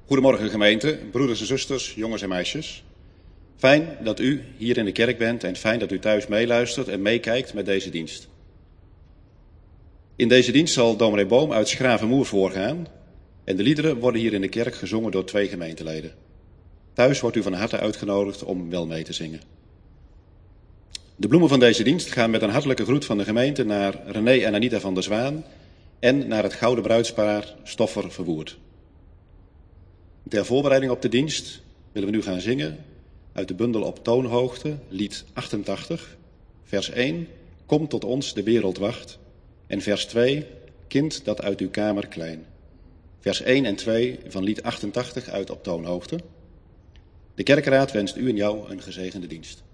Goedemorgen gemeente, broeders en zusters, jongens en meisjes. Fijn dat u hier in de kerk bent en fijn dat u thuis meeluistert en meekijkt met deze dienst. In deze dienst zal dominee Boom uit Schravenmoer voorgaan en de liederen worden hier in de kerk gezongen door 2 gemeenteleden. Thuis wordt u van harte uitgenodigd om wel mee te zingen. De bloemen van deze dienst gaan met een hartelijke groet van de gemeente naar René en Anita van der Zwaan en naar het gouden bruidspaar Stoffer Verwoerd. Ter voorbereiding op de dienst willen we nu gaan zingen uit de bundel Op toonhoogte, lied 88, vers 1, Kom tot ons de wereld wacht, en vers 2, Kind dat uit uw kamer klein. Vers 1 en 2 van lied 88 uit Op toonhoogte. De kerkraad wenst u en jou een gezegende dienst.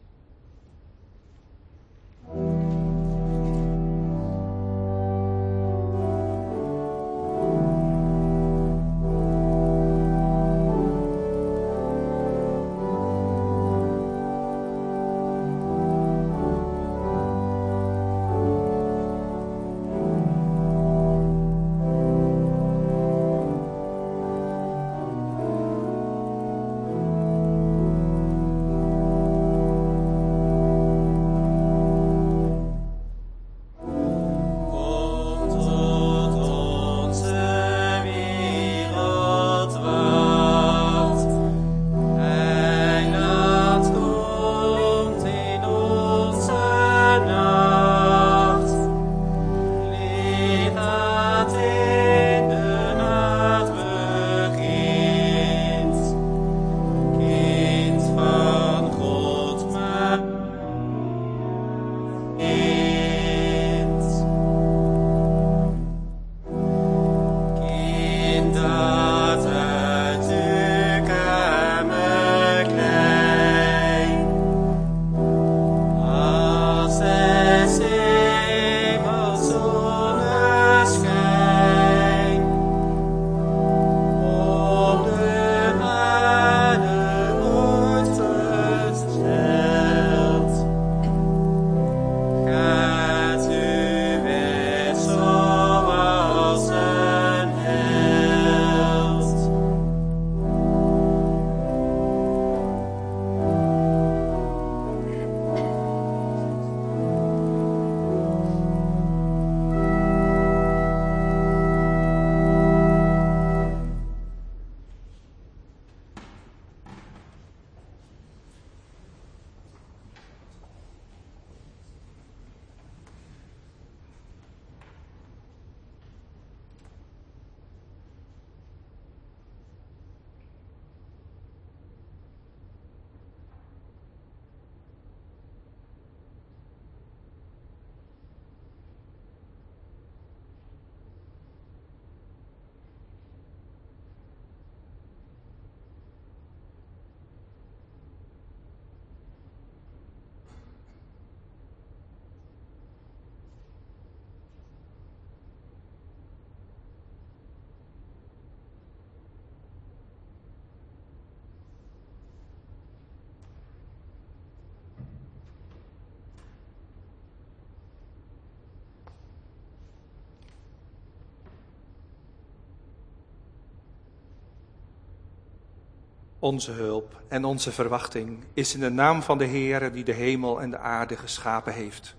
Onze hulp en onze verwachting is in de naam van de Heere die de hemel en de aarde geschapen heeft.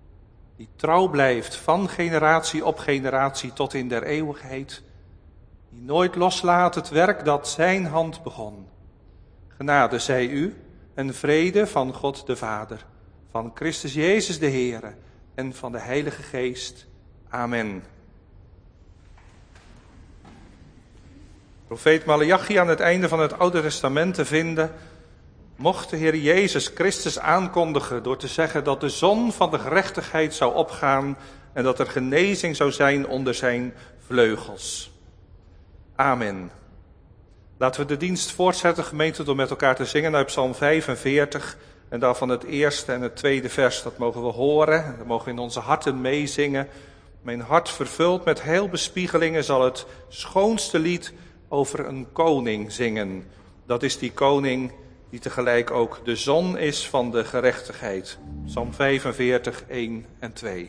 Die trouw blijft van generatie op generatie tot in der eeuwigheid. Die nooit loslaat het werk dat zijn hand begon. Genade zij u en vrede van God de Vader, van Christus Jezus de Heere en van de Heilige Geest. Amen. Profeet Maleachi aan het einde van het Oude Testament te vinden, mocht de Heer Jezus Christus aankondigen door te zeggen dat de zon van de gerechtigheid zou opgaan en dat er genezing zou zijn onder zijn vleugels. Amen. Laten we de dienst voortzetten, gemeente, door met elkaar te zingen uit Psalm 45 en daarvan het eerste en het tweede vers, dat mogen we horen. Dat mogen we in onze harten meezingen. Mijn hart vervuld met heilbespiegelingen zal het schoonste lied over een koning zingen. Dat is die koning die tegelijk ook de zon is van de gerechtigheid. Psalm 45, 1 en 2.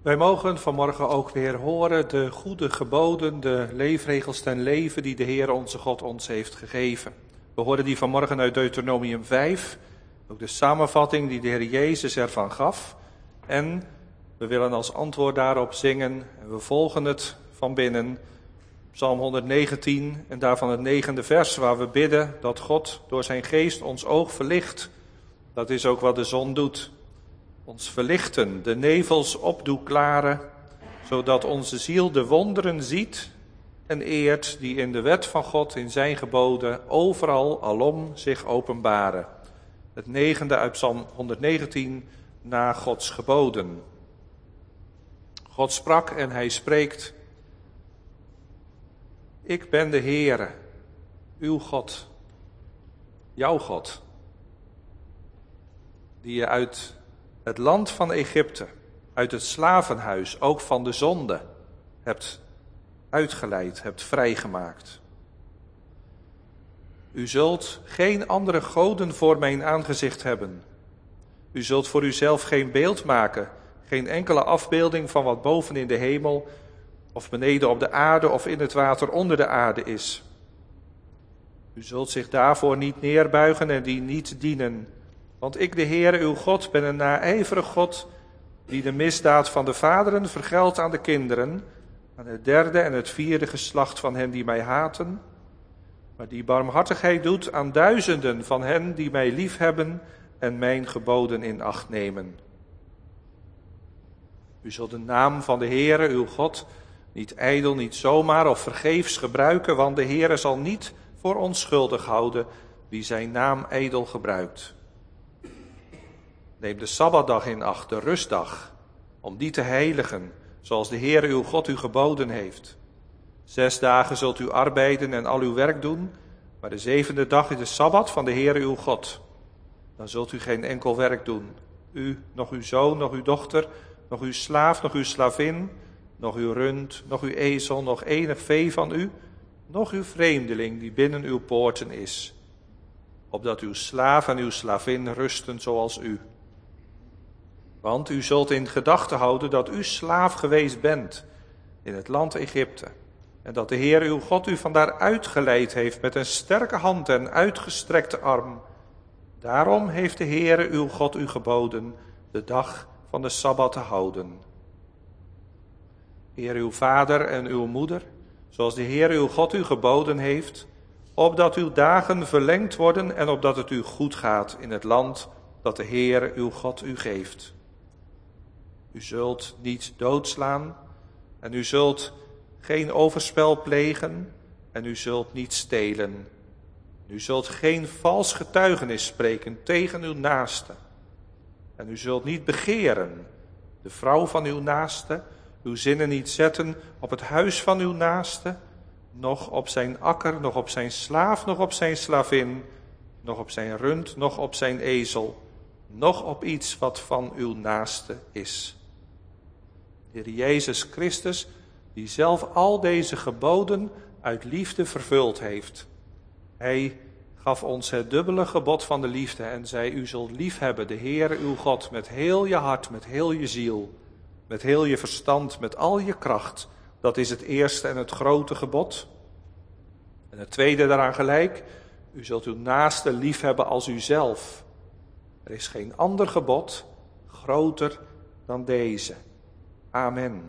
Wij mogen vanmorgen ook weer horen de goede geboden, de leefregels ten leven die de Heer onze God ons heeft gegeven. We horen die vanmorgen uit Deuteronomium 5, ook de samenvatting die de Heer Jezus ervan gaf. En we willen als antwoord daarop zingen, en we volgen het van binnen, Psalm 119 en daarvan het 9e vers, waar we bidden dat God door zijn geest ons oog verlicht. Dat is ook wat de zon doet. Ons verlichten, de nevels opdoet klaren, zodat onze ziel de wonderen ziet en eert die in de wet van God, in zijn geboden, overal alom zich openbaren. Het 9e uit Psalm 119, na Gods geboden. God sprak en hij spreekt: Ik ben de Heere, uw God, jouw God, die je uit het land van Egypte, uit het slavenhuis, ook van de zonde, hebt uitgeleid, hebt vrijgemaakt. U zult geen andere goden voor mijn aangezicht hebben. U zult voor uzelf geen beeld maken, geen enkele afbeelding van wat boven in de hemel, of beneden op de aarde of in het water onder de aarde is. U zult zich daarvoor niet neerbuigen en die niet dienen. Want ik, de Heere, uw God, ben een naijverig God, die de misdaad van de vaderen vergeldt aan de kinderen, aan het 3e en het 4e geslacht van hen die mij haten, maar die barmhartigheid doet aan duizenden van hen die mij liefhebben en mijn geboden in acht nemen. U zult de naam van de Heere, uw God, niet ijdel, niet zomaar of vergeefs gebruiken, want de Heere zal niet voor onschuldig houden wie zijn naam ijdel gebruikt. Neem de Sabbatdag in acht, de rustdag, om die te heiligen, zoals de Heere uw God u geboden heeft. 6 dagen zult u arbeiden en al uw werk doen, maar de 7e dag is de Sabbat van de Heere uw God. Dan zult u geen enkel werk doen, u, nog uw zoon, nog uw dochter, nog uw slaaf, nog uw slavin, nog uw rund, nog uw ezel, nog enig vee van u, nog uw vreemdeling die binnen uw poorten is, opdat uw slaaf en uw slavin rusten zoals u. Want u zult in gedachten houden dat u slaaf geweest bent in het land Egypte, en dat de Heer uw God u vandaar uitgeleid heeft met een sterke hand en uitgestrekte arm. Daarom heeft de Heer uw God u geboden de dag van de Sabbat te houden. Eer uw vader en uw moeder, zoals de Heer uw God u geboden heeft, opdat uw dagen verlengd worden en opdat het u goed gaat in het land dat de Heer uw God u geeft. U zult niet doodslaan en u zult geen overspel plegen en u zult niet stelen. U zult geen vals getuigenis spreken tegen uw naaste. En u zult niet begeren de vrouw van uw naaste, uw zinnen niet zetten op het huis van uw naaste, noch op zijn akker, noch op zijn slaaf, noch op zijn slavin, noch op zijn rund, noch op zijn ezel, noch op iets wat van uw naaste is. De Heer Jezus Christus, die zelf al deze geboden uit liefde vervuld heeft. Hij gaf ons het dubbele gebod van de liefde en zei: u zult liefhebben de Heere uw God met heel je hart, met heel je ziel, met heel je verstand, met al je kracht. Dat is het eerste en het grote gebod. En het tweede daaraan gelijk: u zult uw naaste liefhebben als uzelf. Er is geen ander gebod groter dan deze. Amen.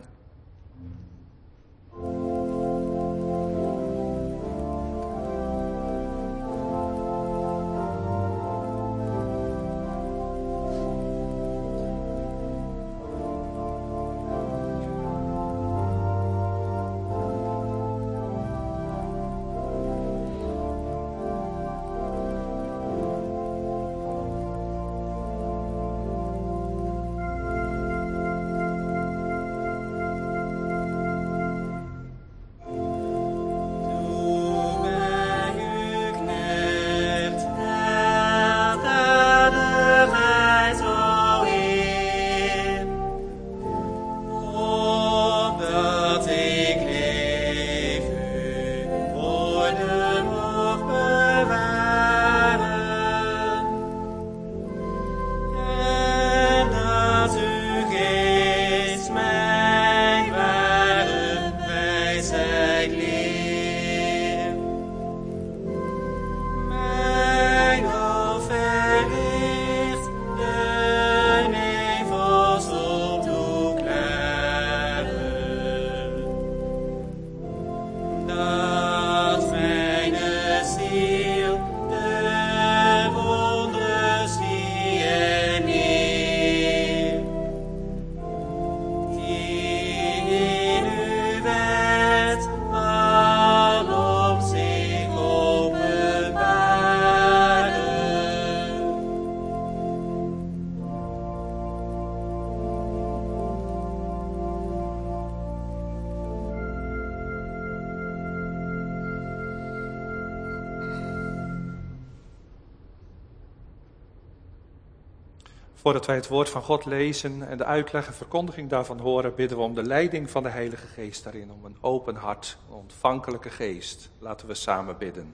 Voordat wij het woord van God lezen en de uitleg en verkondiging daarvan horen, bidden we om de leiding van de Heilige Geest daarin, om een open hart, een ontvankelijke geest. Laten we samen bidden.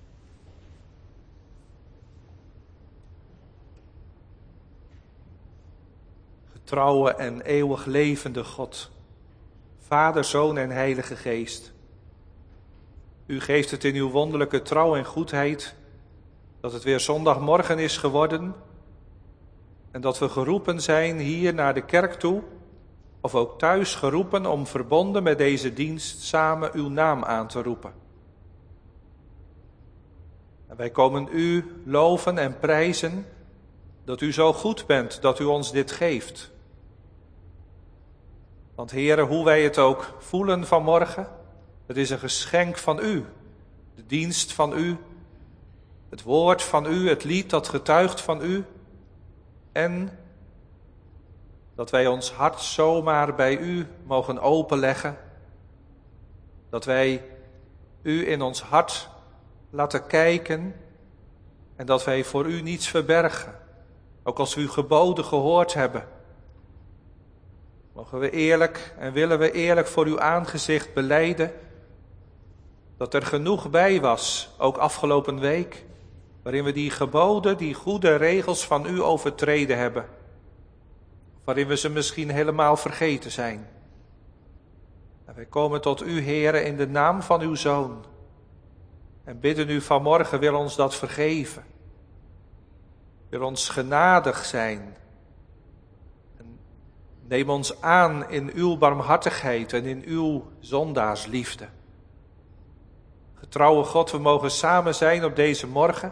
Getrouwe en eeuwig levende God, Vader, Zoon en Heilige Geest. U geeft het in uw wonderlijke trouw en goedheid dat het weer zondagmorgen is geworden en dat we geroepen zijn hier naar de kerk toe, of ook thuis geroepen om verbonden met deze dienst samen uw naam aan te roepen. En wij komen u loven en prijzen dat u zo goed bent, dat u ons dit geeft. Want Heere, hoe wij het ook voelen vanmorgen, het is een geschenk van u, de dienst van u, het woord van u, het lied dat getuigt van u. En dat wij ons hart zomaar bij u mogen openleggen. Dat wij u in ons hart laten kijken en dat wij voor u niets verbergen. Ook als we uw geboden gehoord hebben. Mogen we eerlijk en willen we eerlijk voor uw aangezicht belijden dat er genoeg bij was, ook afgelopen week, waarin we die geboden, die goede regels van u overtreden hebben. Waarin we ze misschien helemaal vergeten zijn. En wij komen tot u, Heere, in de naam van uw Zoon. En bidden u vanmorgen, wil ons dat vergeven. Wil ons genadig zijn. En neem ons aan in uw barmhartigheid en in uw zondaarsliefde. Getrouwe God, we mogen samen zijn op deze morgen.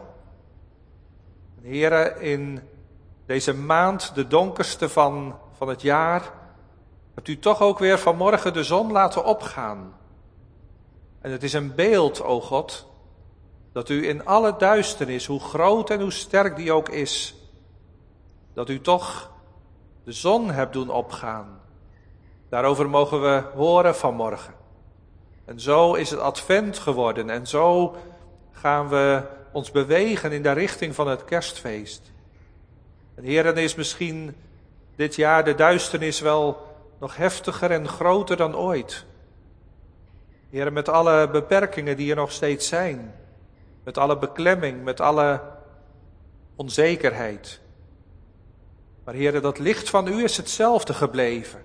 Heere, in deze maand, de donkerste van het jaar, hebt u toch ook weer vanmorgen de zon laten opgaan. En het is een beeld, o God, dat u in alle duisternis, hoe groot en hoe sterk die ook is, dat u toch de zon hebt doen opgaan. Daarover mogen we horen vanmorgen. En zo is het advent geworden en zo gaan we ons bewegen in de richting van het kerstfeest. En Heer, is misschien dit jaar de duisternis wel nog heftiger en groter dan ooit. Heer, met alle beperkingen die er nog steeds zijn. Met alle beklemming, met alle onzekerheid. Maar Heer, dat licht van u is hetzelfde gebleven.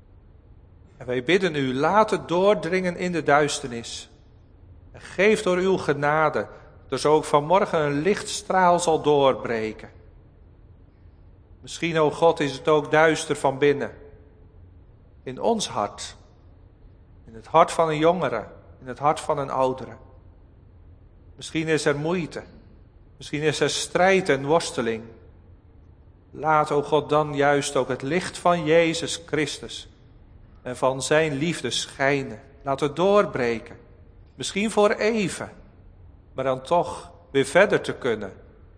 En wij bidden u, laat het doordringen in de duisternis. En geef door uw genade, er zo ook vanmorgen een lichtstraal zal doorbreken. Misschien, o God, is het ook duister van binnen. In ons hart. In het hart van een jongere. In het hart van een oudere. Misschien is er moeite. Misschien is er strijd en worsteling. Laat, o God, dan juist ook het licht van Jezus Christus en van zijn liefde schijnen. Laat het doorbreken. Misschien voor even, maar dan toch weer verder te kunnen.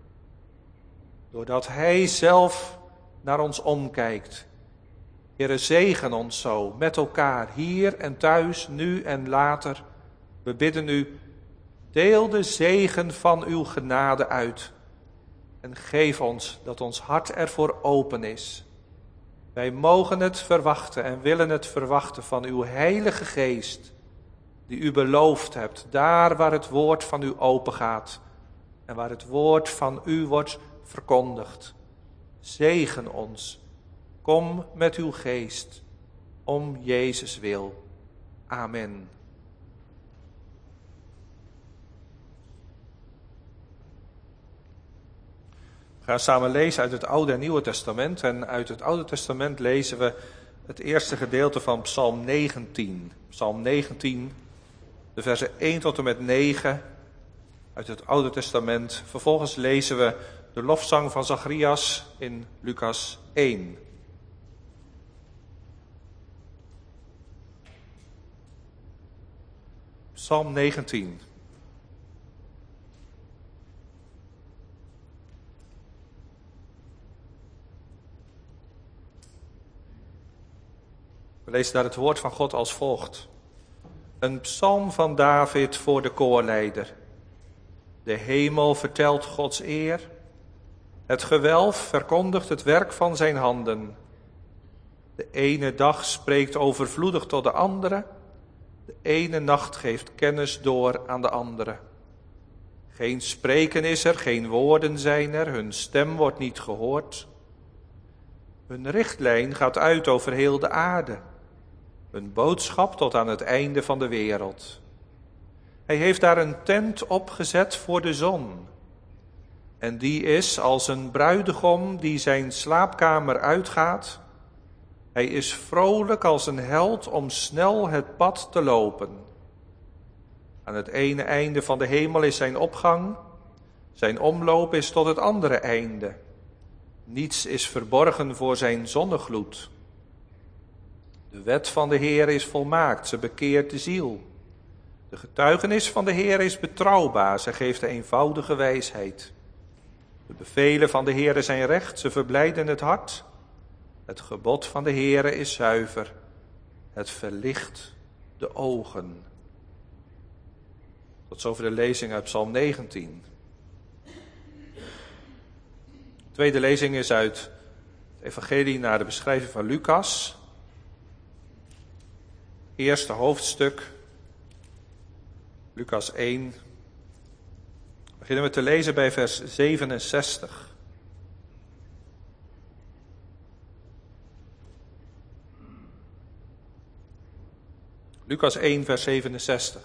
Doordat hij zelf naar ons omkijkt. Heere, zegen ons zo met elkaar, hier en thuis, nu en later. We bidden u, deel de zegen van uw genade uit. En geef ons dat ons hart ervoor open is. Wij mogen het verwachten en willen het verwachten van uw Heilige Geest, die u beloofd hebt, daar waar het woord van u open gaat en waar het woord van u wordt verkondigd. Zegen ons. Kom met uw geest, om Jezus wil. Amen. We gaan samen lezen uit het Oude en Nieuwe Testament. En uit het Oude Testament lezen we het eerste gedeelte van Psalm 19. Psalm 19, de versen 1 tot en met 9 uit het Oude Testament. Vervolgens lezen we de lofzang van Zacharias in Lucas 1. Psalm 19. We lezen daar het woord van God als volgt. Een psalm van David voor de koorleider. De hemel vertelt Gods eer. Het gewelf verkondigt het werk van zijn handen. De ene dag spreekt overvloedig tot de andere. De ene nacht geeft kennis door aan de andere. Geen spreken is er, geen woorden zijn er, hun stem wordt niet gehoord. Hun richtlijn gaat uit over heel de aarde. Hun boodschap tot aan het einde van de wereld. Hij heeft daar een tent opgezet voor de zon. En die is als een bruidegom die zijn slaapkamer uitgaat. Hij is vrolijk als een held om snel het pad te lopen. Aan het ene einde van de hemel is zijn opgang. Zijn omloop is tot het andere einde. Niets is verborgen voor zijn zonnegloed. De wet van de Heer is volmaakt, ze bekeert de ziel. De getuigenis van de Heer is betrouwbaar, ze geeft de eenvoudige wijsheid. De bevelen van de Heer zijn recht, ze verblijden het hart. Het gebod van de Heer is zuiver, het verlicht de ogen. Tot zover de lezing uit Psalm 19. De tweede lezing is uit het evangelie naar de beschrijving van Lucas. Eerste hoofdstuk, Lucas 1. Beginnen we te lezen bij vers 67. Lucas 1, vers 67.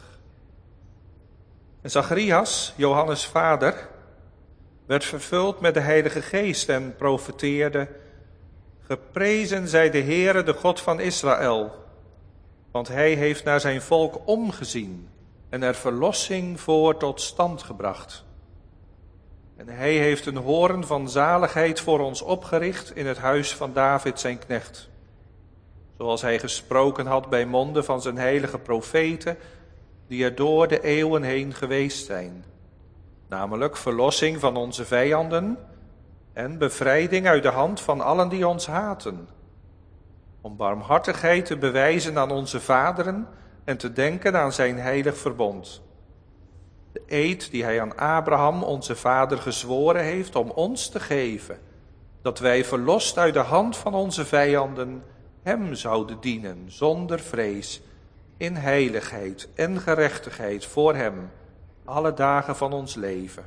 En Zacharias, Johannes' vader, werd vervuld met de Heilige Geest en profeteerde: Geprezen zij de Heere, de God van Israël, want hij heeft naar zijn volk omgezien en er verlossing voor tot stand gebracht. En hij heeft een hoorn van zaligheid voor ons opgericht in het huis van David zijn knecht. Zoals hij gesproken had bij monden van zijn heilige profeten, die er door de eeuwen heen geweest zijn. Namelijk verlossing van onze vijanden en bevrijding uit de hand van allen die ons haten. Om barmhartigheid te bewijzen aan onze vaderen en te denken aan zijn heilig verbond. De eed die hij aan Abraham, onze vader, gezworen heeft om ons te geven, dat wij verlost uit de hand van onze vijanden hem zouden dienen, zonder vrees, in heiligheid en gerechtigheid voor hem, alle dagen van ons leven.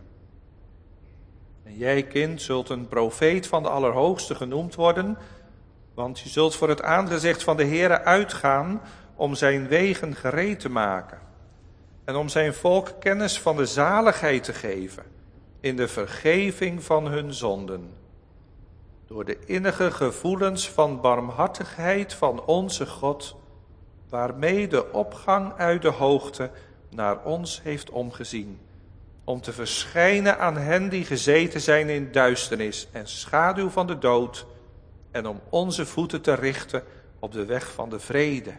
En jij, kind, zult een profeet van de Allerhoogste genoemd worden, want je zult voor het aangezicht van de Heere uitgaan om zijn wegen gereed te maken en om zijn volk kennis van de zaligheid te geven in de vergeving van hun zonden. Door de innige gevoelens van barmhartigheid van onze God, waarmee de opgang uit de hoogte naar ons heeft omgezien, om te verschijnen aan hen die gezeten zijn in duisternis en schaduw van de dood, en om onze voeten te richten op de weg van de vrede.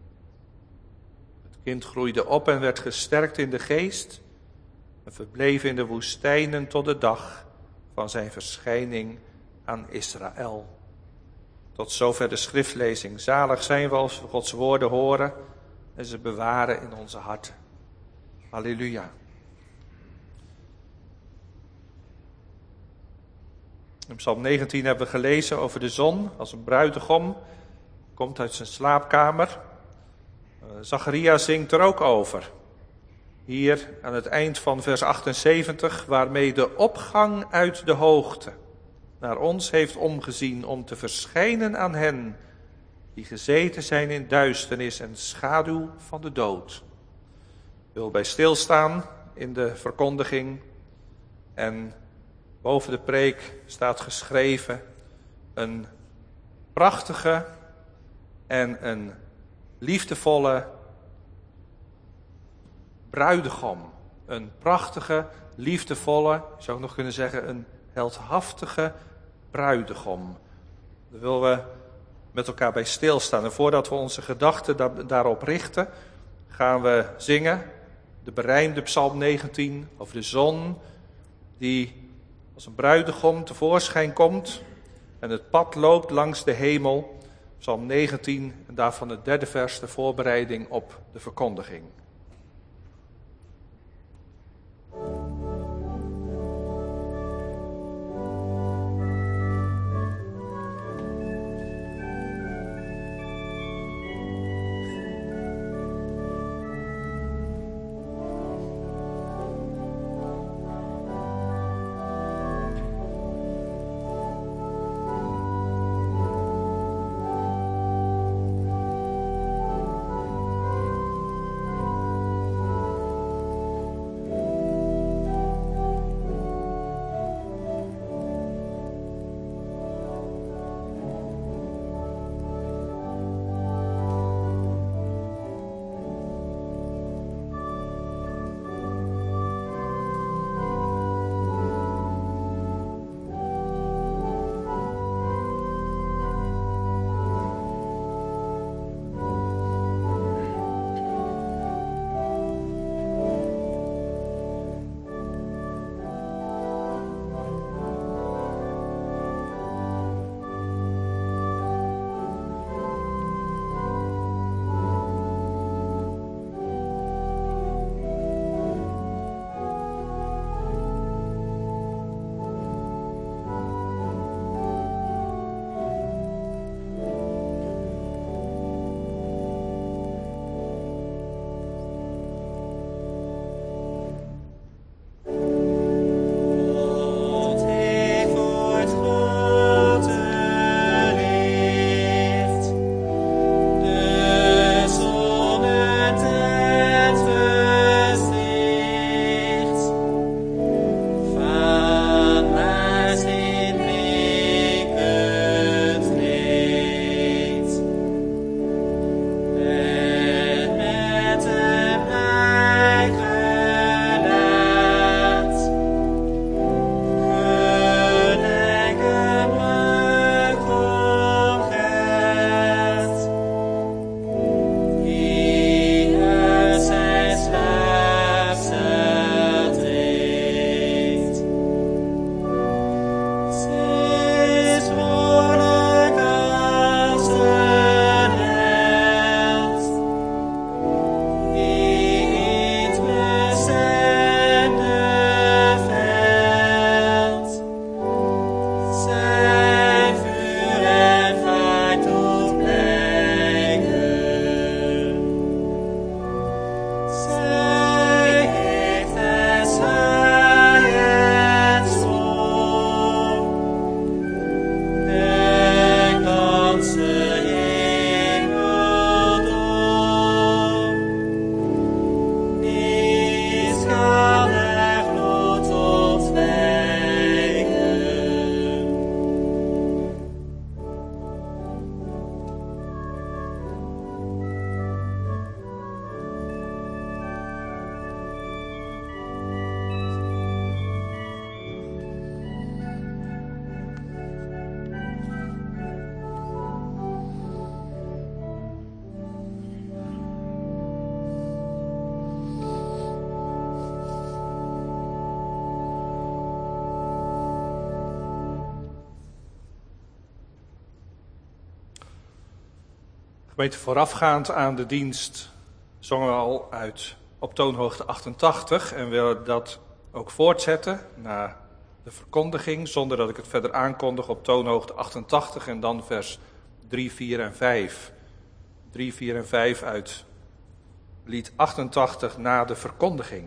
Het kind groeide op en werd gesterkt in de geest en verbleef in de woestijnen tot de dag van zijn verschijning aan Israël. Tot zover de schriftlezing. Zalig zijn we als we Gods woorden horen en ze bewaren in onze harten. Halleluja. In Psalm 19 hebben we gelezen over de zon als een bruidegom. Komt uit zijn slaapkamer. Zacharias zingt er ook over. Hier aan het eind van vers 78, waarmee de opgang uit de hoogte naar ons heeft omgezien om te verschijnen aan hen die gezeten zijn in duisternis en schaduw van de dood. Ik wil bij stilstaan in de verkondiging en boven de preek staat geschreven een prachtige en een liefdevolle bruidegom. Een prachtige, liefdevolle, je zou ook nog kunnen zeggen een heldhaftige bruidegom. Daar willen we met elkaar bij stilstaan. En voordat we onze gedachten daarop richten, gaan we zingen de berijmde Psalm 19 over de zon die als een bruidegom tevoorschijn komt en het pad loopt langs de hemel. Psalm 19 en daarvan het derde vers, de voorbereiding op de verkondiging. Gemeente, voorafgaand aan de dienst zongen we al uit op toonhoogte 88 en willen dat ook voortzetten na de verkondiging, zonder dat ik het verder aankondig, op toonhoogte 88 en dan vers 3, 4 en 5. 3, 4 en 5 uit lied 88 na de verkondiging.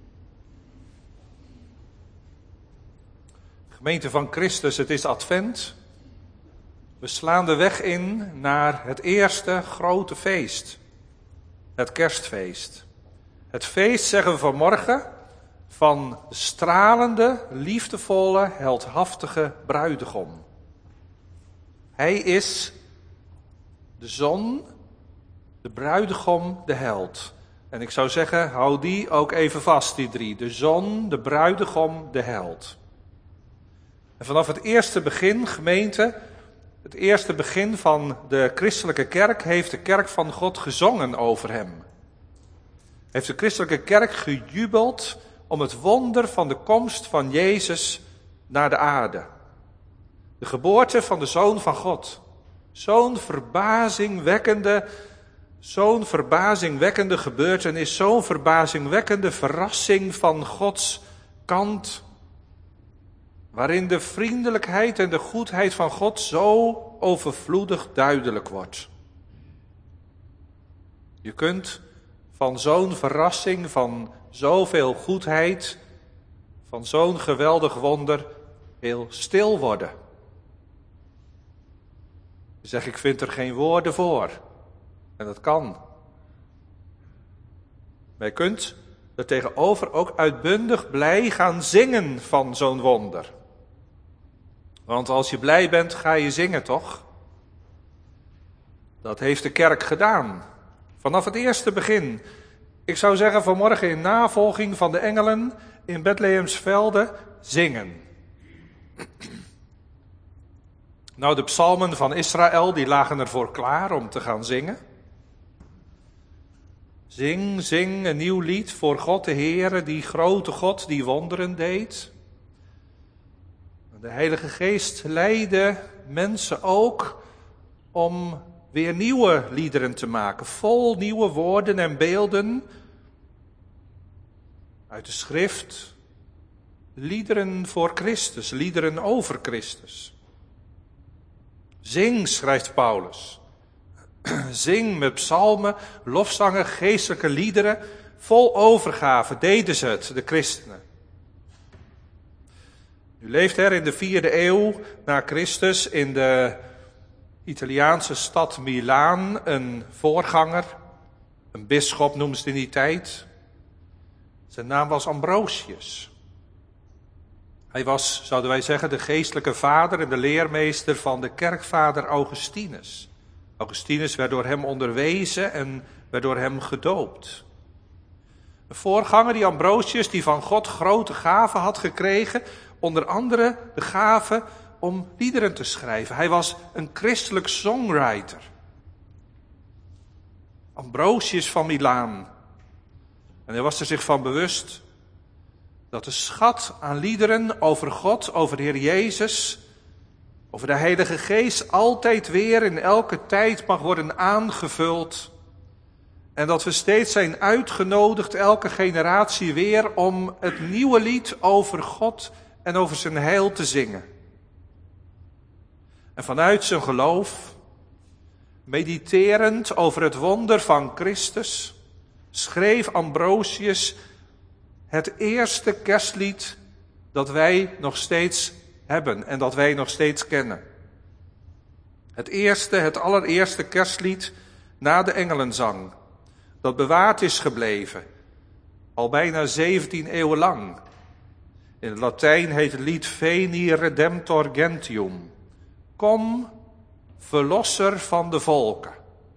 Gemeente van Christus, het is Advent. We slaan de weg in naar het eerste grote feest, het kerstfeest. Het feest, zeggen we vanmorgen, van de stralende, liefdevolle, heldhaftige bruidegom. Hij is de zon, de bruidegom, de held. En ik zou zeggen, hou die ook even vast, die drie. De zon, de bruidegom, de held. En vanaf het eerste begin, gemeente, het eerste begin van de christelijke kerk, heeft de kerk van God gezongen over hem. Heeft de christelijke kerk gejubeld om het wonder van de komst van Jezus naar de aarde. De geboorte van de Zoon van God. Zo'n verbazingwekkende gebeurtenis, zo'n verbazingwekkende verrassing van Gods kant, waarin de vriendelijkheid en de goedheid van God zo overvloedig duidelijk wordt. Je kunt van zo'n verrassing, van zoveel goedheid, van zo'n geweldig wonder heel stil worden. Je zegt, ik vind er geen woorden voor. En dat kan. Maar je kunt er tegenover ook uitbundig blij gaan zingen van zo'n wonder. Want als je blij bent, ga je zingen, toch? Dat heeft de kerk gedaan. Vanaf het eerste begin. Ik zou zeggen vanmorgen in navolging van de engelen in Bethlehemsvelde zingen. Nou, de psalmen van Israël, die lagen ervoor klaar om te gaan zingen. Zing, zing een nieuw lied voor God de Heere, die grote God die wonderen deed. De Heilige Geest leidde mensen ook om weer nieuwe liederen te maken, vol nieuwe woorden en beelden uit de schrift. Liederen voor Christus, liederen over Christus. Zing, schrijft Paulus. Zing met psalmen, lofzangen, geestelijke liederen. Vol overgave deden ze het, de christenen. Nu leeft er in de 4e eeuw na Christus in de Italiaanse stad Milaan een voorganger. Een bisschop noemden ze in die tijd. Zijn naam was Ambrosius. Hij was, zouden wij zeggen, de geestelijke vader en de leermeester van de kerkvader Augustinus. Augustinus werd door hem onderwezen en werd door hem gedoopt. Een voorganger, die Ambrosius, die van God grote gaven had gekregen, onder andere de gave om liederen te schrijven. Hij was een christelijk songwriter. Ambrosius van Milaan. En hij was er zich van bewust dat de schat aan liederen over God, over de Heer Jezus, over de Heilige Geest altijd weer in elke tijd mag worden aangevuld. En dat we steeds zijn uitgenodigd, elke generatie weer, om het nieuwe lied over God en over zijn heil te zingen. En vanuit zijn geloof, mediterend over het wonder van Christus, schreef Ambrosius het eerste kerstlied dat wij nog steeds hebben en dat wij nog steeds kennen. Het allereerste kerstlied na de engelenzang, dat bewaard is gebleven, al bijna 17 eeuwen lang. In het Latijn heet het lied Veni Redemptor Gentium. Kom, verlosser van de volken.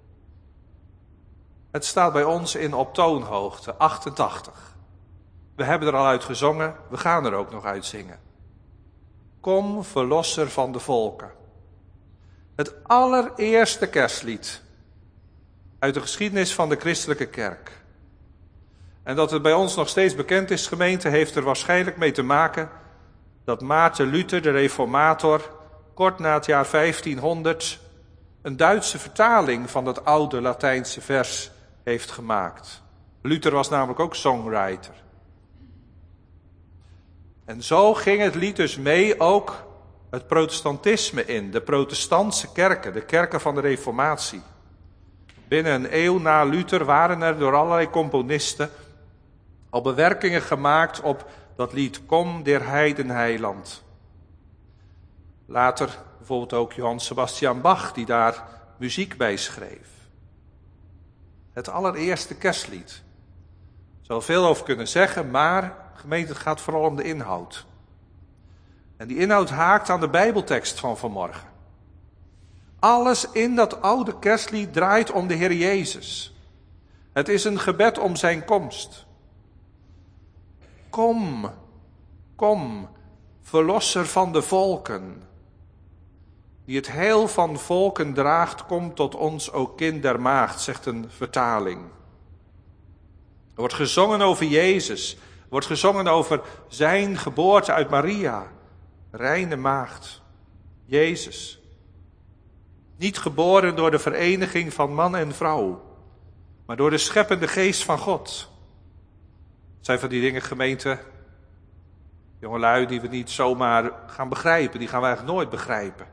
Het staat bij ons in op toonhoogte 88. We hebben er al uit gezongen, we gaan er ook nog uit zingen. Kom, verlosser van de volken. Het allereerste kerstlied uit de geschiedenis van de christelijke kerk. En dat het bij ons nog steeds bekend is, gemeente, heeft er waarschijnlijk mee te maken dat Maarten Luther, de reformator, kort na het jaar 1500 een Duitse vertaling van dat oude Latijnse vers heeft gemaakt. Luther was namelijk ook songwriter. En zo ging het lied dus mee ook het protestantisme in, de protestantse kerken, de kerken van de Reformatie. Binnen een eeuw na Luther waren er door allerlei componisten al bewerkingen gemaakt op dat lied Kom der Heiden Heiland. Later bijvoorbeeld ook Johann Sebastian Bach, die daar muziek bij schreef. Het allereerste kerstlied. Er zou veel over kunnen zeggen, maar gemeente, het gaat vooral om de inhoud. En die inhoud haakt aan de Bijbeltekst van vanmorgen. Alles in dat oude kerstlied draait om de Heer Jezus. Het is een gebed om zijn komst. Kom, kom, verlosser van de volken. Die het heil van volken draagt, kom tot ons, o kind der maagd, zegt een vertaling. Er wordt gezongen over Jezus. Er wordt gezongen over zijn geboorte uit Maria. Reine maagd. Jezus. Niet geboren door de vereniging van man en vrouw, maar door de scheppende geest van God. Het zijn van die dingen, gemeente, jongelui, die we niet zomaar gaan begrijpen. Die gaan we eigenlijk nooit begrijpen.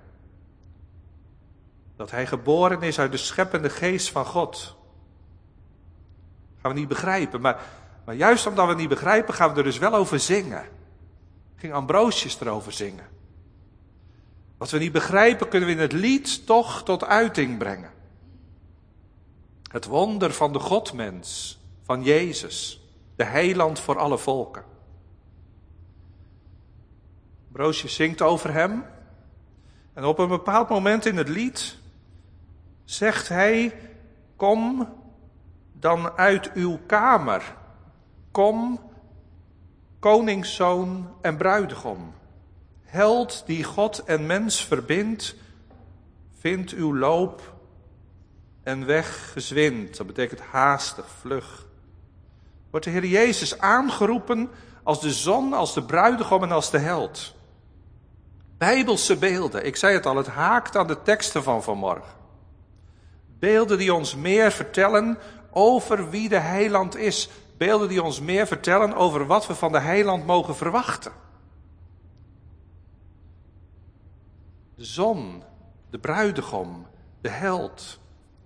Dat hij geboren is uit de scheppende geest van God. Gaan we niet begrijpen. Maar juist omdat we het niet begrijpen, gaan we er dus wel over zingen. Ging Ambrosius erover zingen. Wat we niet begrijpen, kunnen we in het lied toch tot uiting brengen. Het wonder van de Godmens, van Jezus, de heiland voor alle volken. Ambrosius zingt over hem. En op een bepaald moment in het lied zegt hij, kom dan uit uw kamer. Kom, koningszoon en bruidegom. Held die God en mens verbindt, vindt uw loop en weg gezwind. Dat betekent haastig, vlug. Wordt de Heer Jezus aangeroepen als de zon, als de bruidegom en als de held. Bijbelse beelden, ik zei het al, het haakt aan de teksten van vanmorgen. Beelden die ons meer vertellen over wie de heiland is. Beelden die ons meer vertellen over wat we van de heiland mogen verwachten. De zon, de bruidegom, de held.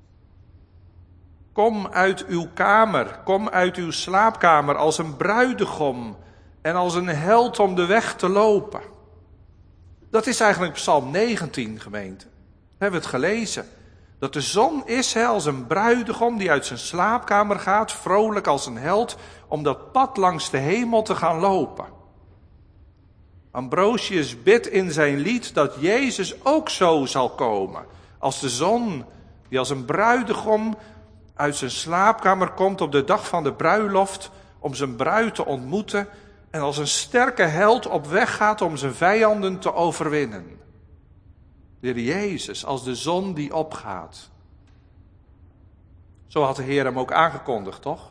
Kom uit uw kamer, kom uit uw slaapkamer als een bruidegom en als een held om de weg te lopen. Dat is eigenlijk Psalm 19, gemeente. We hebben het gelezen. Dat de zon is als een bruidegom die uit zijn slaapkamer gaat, vrolijk als een held, om dat pad langs de hemel te gaan lopen. Ambrosius bidt in zijn lied dat Jezus ook zo zal komen. Als de zon die als een bruidegom uit zijn slaapkamer komt op de dag van de bruiloft om zijn bruid te ontmoeten en als een sterke held op weg gaat om zijn vijanden te overwinnen. De Heer Jezus als de zon die opgaat. Zo had de Heer hem ook aangekondigd, toch?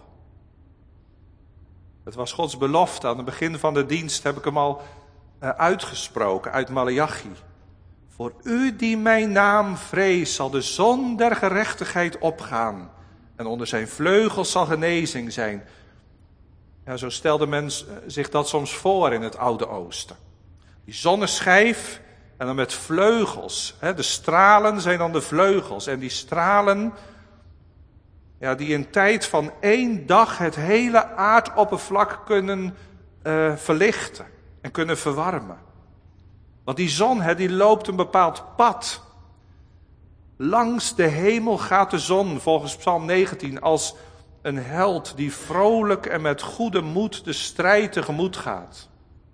Het was Gods belofte. Aan het begin van de dienst heb ik hem al uitgesproken uit Maleachi. Voor u die mijn naam vreest, zal de zon der gerechtigheid opgaan. En onder zijn vleugels zal genezing zijn. Ja, zo stelde men zich dat soms voor in het Oude Oosten. Die zonneschijf en dan met vleugels. De stralen zijn dan de vleugels. En die stralen, ja, die in tijd van 1 dag het hele aardoppervlak kunnen verlichten en kunnen verwarmen. Want die zon, die loopt een bepaald pad. Langs de hemel gaat de zon, volgens Psalm 19, als een held die vrolijk en met goede moed de strijd tegemoet gaat.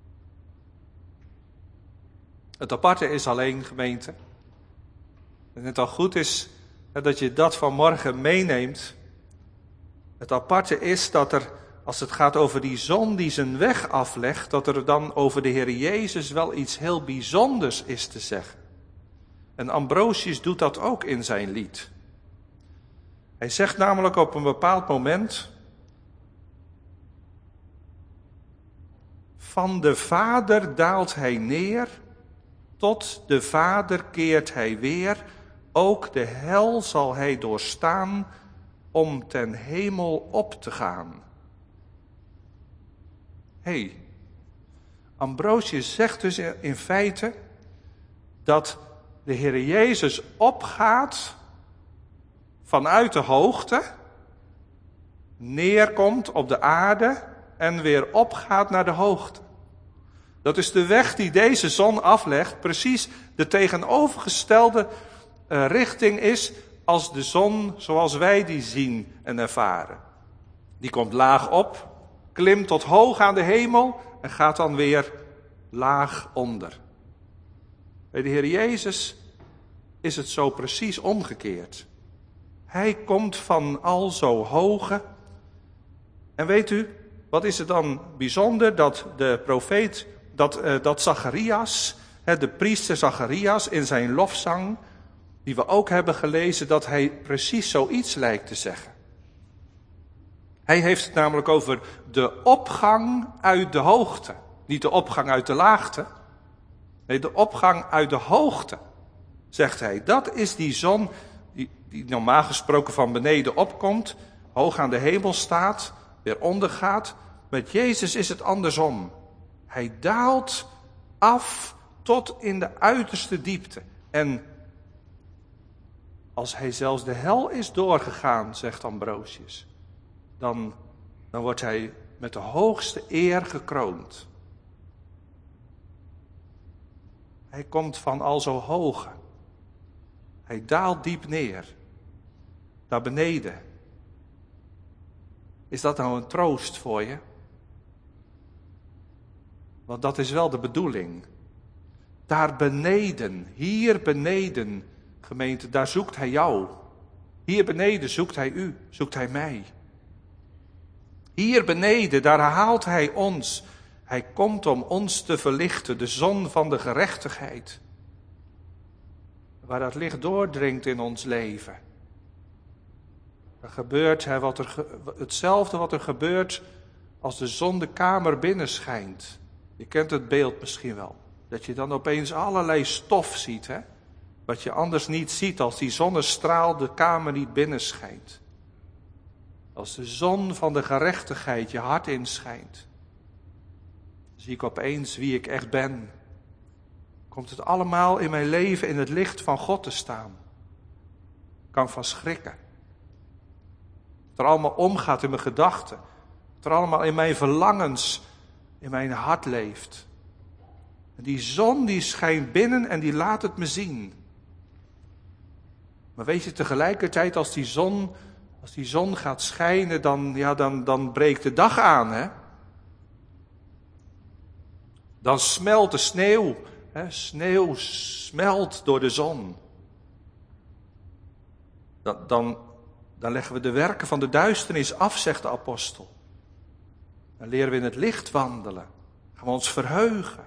Het aparte is alleen, gemeente, en het al goed is dat je dat vanmorgen meeneemt. Het aparte is dat er, als het gaat over die zon die zijn weg aflegt, dat er dan over de Heer Jezus wel iets heel bijzonders is te zeggen. En Ambrosius doet dat ook in zijn lied. Hij zegt namelijk op een bepaald moment: van de Vader daalt hij neer, tot de Vader keert hij weer. Ook de hel zal hij doorstaan om ten hemel op te gaan. Ambrosius zegt dus in feite dat de Heer Jezus opgaat vanuit de hoogte, neerkomt op de aarde en weer opgaat naar de hoogte. Dat is de weg die deze zon aflegt, precies de tegenovergestelde richting is als de zon zoals wij die zien en ervaren. Die komt laag op, klimt tot hoog aan de hemel en gaat dan weer laag onder. Bij de Heer Jezus is het zo precies omgekeerd. Hij komt van al zo hoge. En weet u, wat is het dan bijzonder dat de profeet, dat Zacharias, de priester Zacharias in zijn lofzang, die we ook hebben gelezen, dat hij precies zoiets lijkt te zeggen. Hij heeft het namelijk over de opgang uit de hoogte. Niet de opgang uit de laagte. Nee, de opgang uit de hoogte, zegt hij. Dat is die zon die normaal gesproken van beneden opkomt, hoog aan de hemel staat, weer ondergaat. Met Jezus is het andersom. Hij daalt af tot in de uiterste diepte. En als hij zelfs de hel is doorgegaan, zegt Ambrosius, dan wordt hij met de hoogste eer gekroond. Hij komt van al zo hoge. Hij daalt diep neer. Naar beneden. Is dat nou een troost voor je? Want dat is wel de bedoeling. Daar beneden, hier beneden, gemeente, daar zoekt hij jou. Hier beneden zoekt hij u, zoekt hij mij. Hier beneden, daar haalt hij ons. Hij komt om ons te verlichten, de zon van de gerechtigheid. Waar dat licht doordringt in ons leven. Er gebeurt hetzelfde wat er gebeurt als de zon de kamer binnenschijnt. Je kent het beeld misschien wel. Dat je dan opeens allerlei stof ziet, hè? Wat je anders niet ziet als die zonnestraal de kamer niet binnenschijnt. Als de zon van de gerechtigheid je hart inschijnt. Zie ik opeens wie ik echt ben. Komt het allemaal in mijn leven in het licht van God te staan. Ik kan van schrikken. Wat er allemaal omgaat in mijn gedachten. Wat er allemaal in mijn verlangens, in mijn hart leeft. En die zon die schijnt binnen en die laat het me zien. Maar weet je, tegelijkertijd als die zon gaat schijnen, dan breekt de dag aan, hè? Dan smelt de sneeuw. Hè? Sneeuw smelt door de zon. Dan leggen we de werken van de duisternis af, zegt de apostel. Dan leren we in het licht wandelen. Gaan we ons verheugen.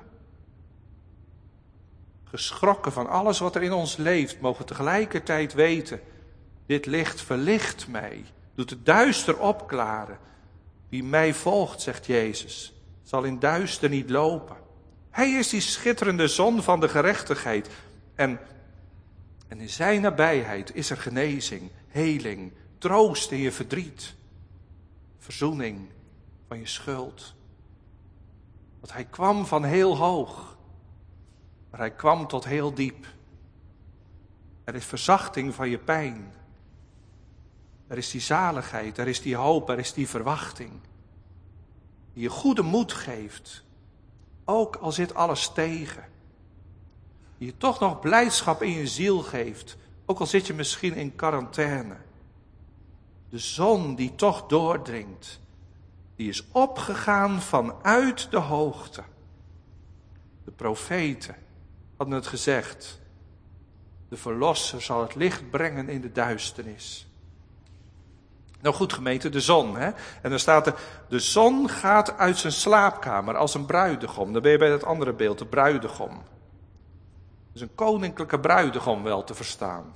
Geschrokken van alles wat er in ons leeft, mogen we tegelijkertijd weten. Dit licht verlicht mij. Doet het duister opklaren. Wie mij volgt, zegt Jezus, zal in duister niet lopen. Hij is die schitterende zon van de gerechtigheid. En in zijn nabijheid is er genezing, heling, troost in je verdriet. Verzoening van je schuld. Want hij kwam van heel hoog. Maar hij kwam tot heel diep. Er is verzachting van je pijn. Er is die zaligheid, er is die hoop, er is die verwachting. Die je goede moed geeft. Ook al zit alles tegen. Die je toch nog blijdschap in je ziel geeft. Ook al zit je misschien in quarantaine. De zon die toch doordringt. Die is opgegaan vanuit de hoogte. De profeten hadden het gezegd. De verlosser zal het licht brengen in de duisternis. Nou goed gemeente, de zon. Hè? En dan staat er, de zon gaat uit zijn slaapkamer als een bruidegom. Dan ben je bij dat andere beeld, de bruidegom. Dus een koninklijke bruidegom wel te verstaan.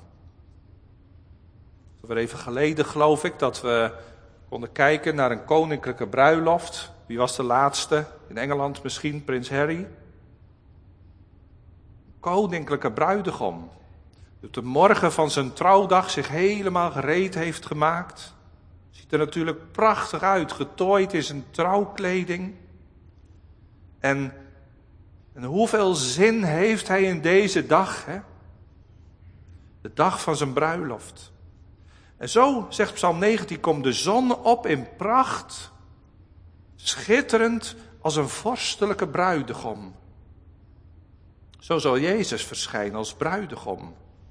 Weer even geleden geloof ik dat we konden kijken naar een koninklijke bruiloft. Wie was de laatste? In Engeland misschien, prins Harry. Koninklijke bruidegom. op de morgen van zijn trouwdag zich helemaal gereed heeft gemaakt. Ziet er natuurlijk prachtig uit, getooid in zijn trouwkleding. En hoeveel zin heeft hij in deze dag, hè? De dag van zijn bruiloft. En zo, zegt Psalm 19, komt de zon op in pracht, schitterend als een vorstelijke bruidegom. Zo zal Jezus verschijnen als bruidegom.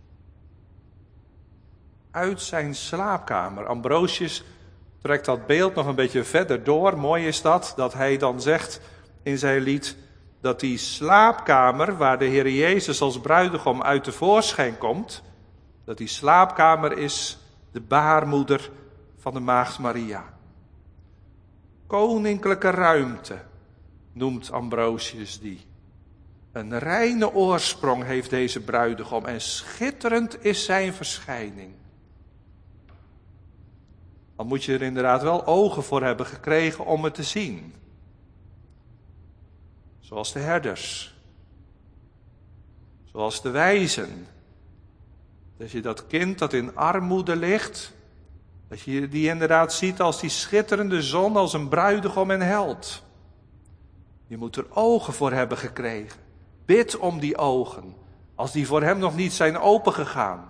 Uit zijn slaapkamer. Ambrosius trekt dat beeld nog een beetje verder door. Mooi is dat hij dan zegt in zijn lied dat die slaapkamer waar de Heer Jezus als bruidegom uit tevoorschijn komt, dat die slaapkamer is de baarmoeder van de maagd Maria. Koninklijke ruimte noemt Ambrosius die. Een reine oorsprong heeft deze bruidegom en schitterend is zijn verschijning. Dan moet je er inderdaad wel ogen voor hebben gekregen om het te zien. Zoals de herders. Zoals de wijzen. Dat je dat kind dat in armoede ligt, dat je die inderdaad ziet als die schitterende zon, als een bruidegom en held. Je moet er ogen voor hebben gekregen. Bid om die ogen, als die voor hem nog niet zijn opengegaan.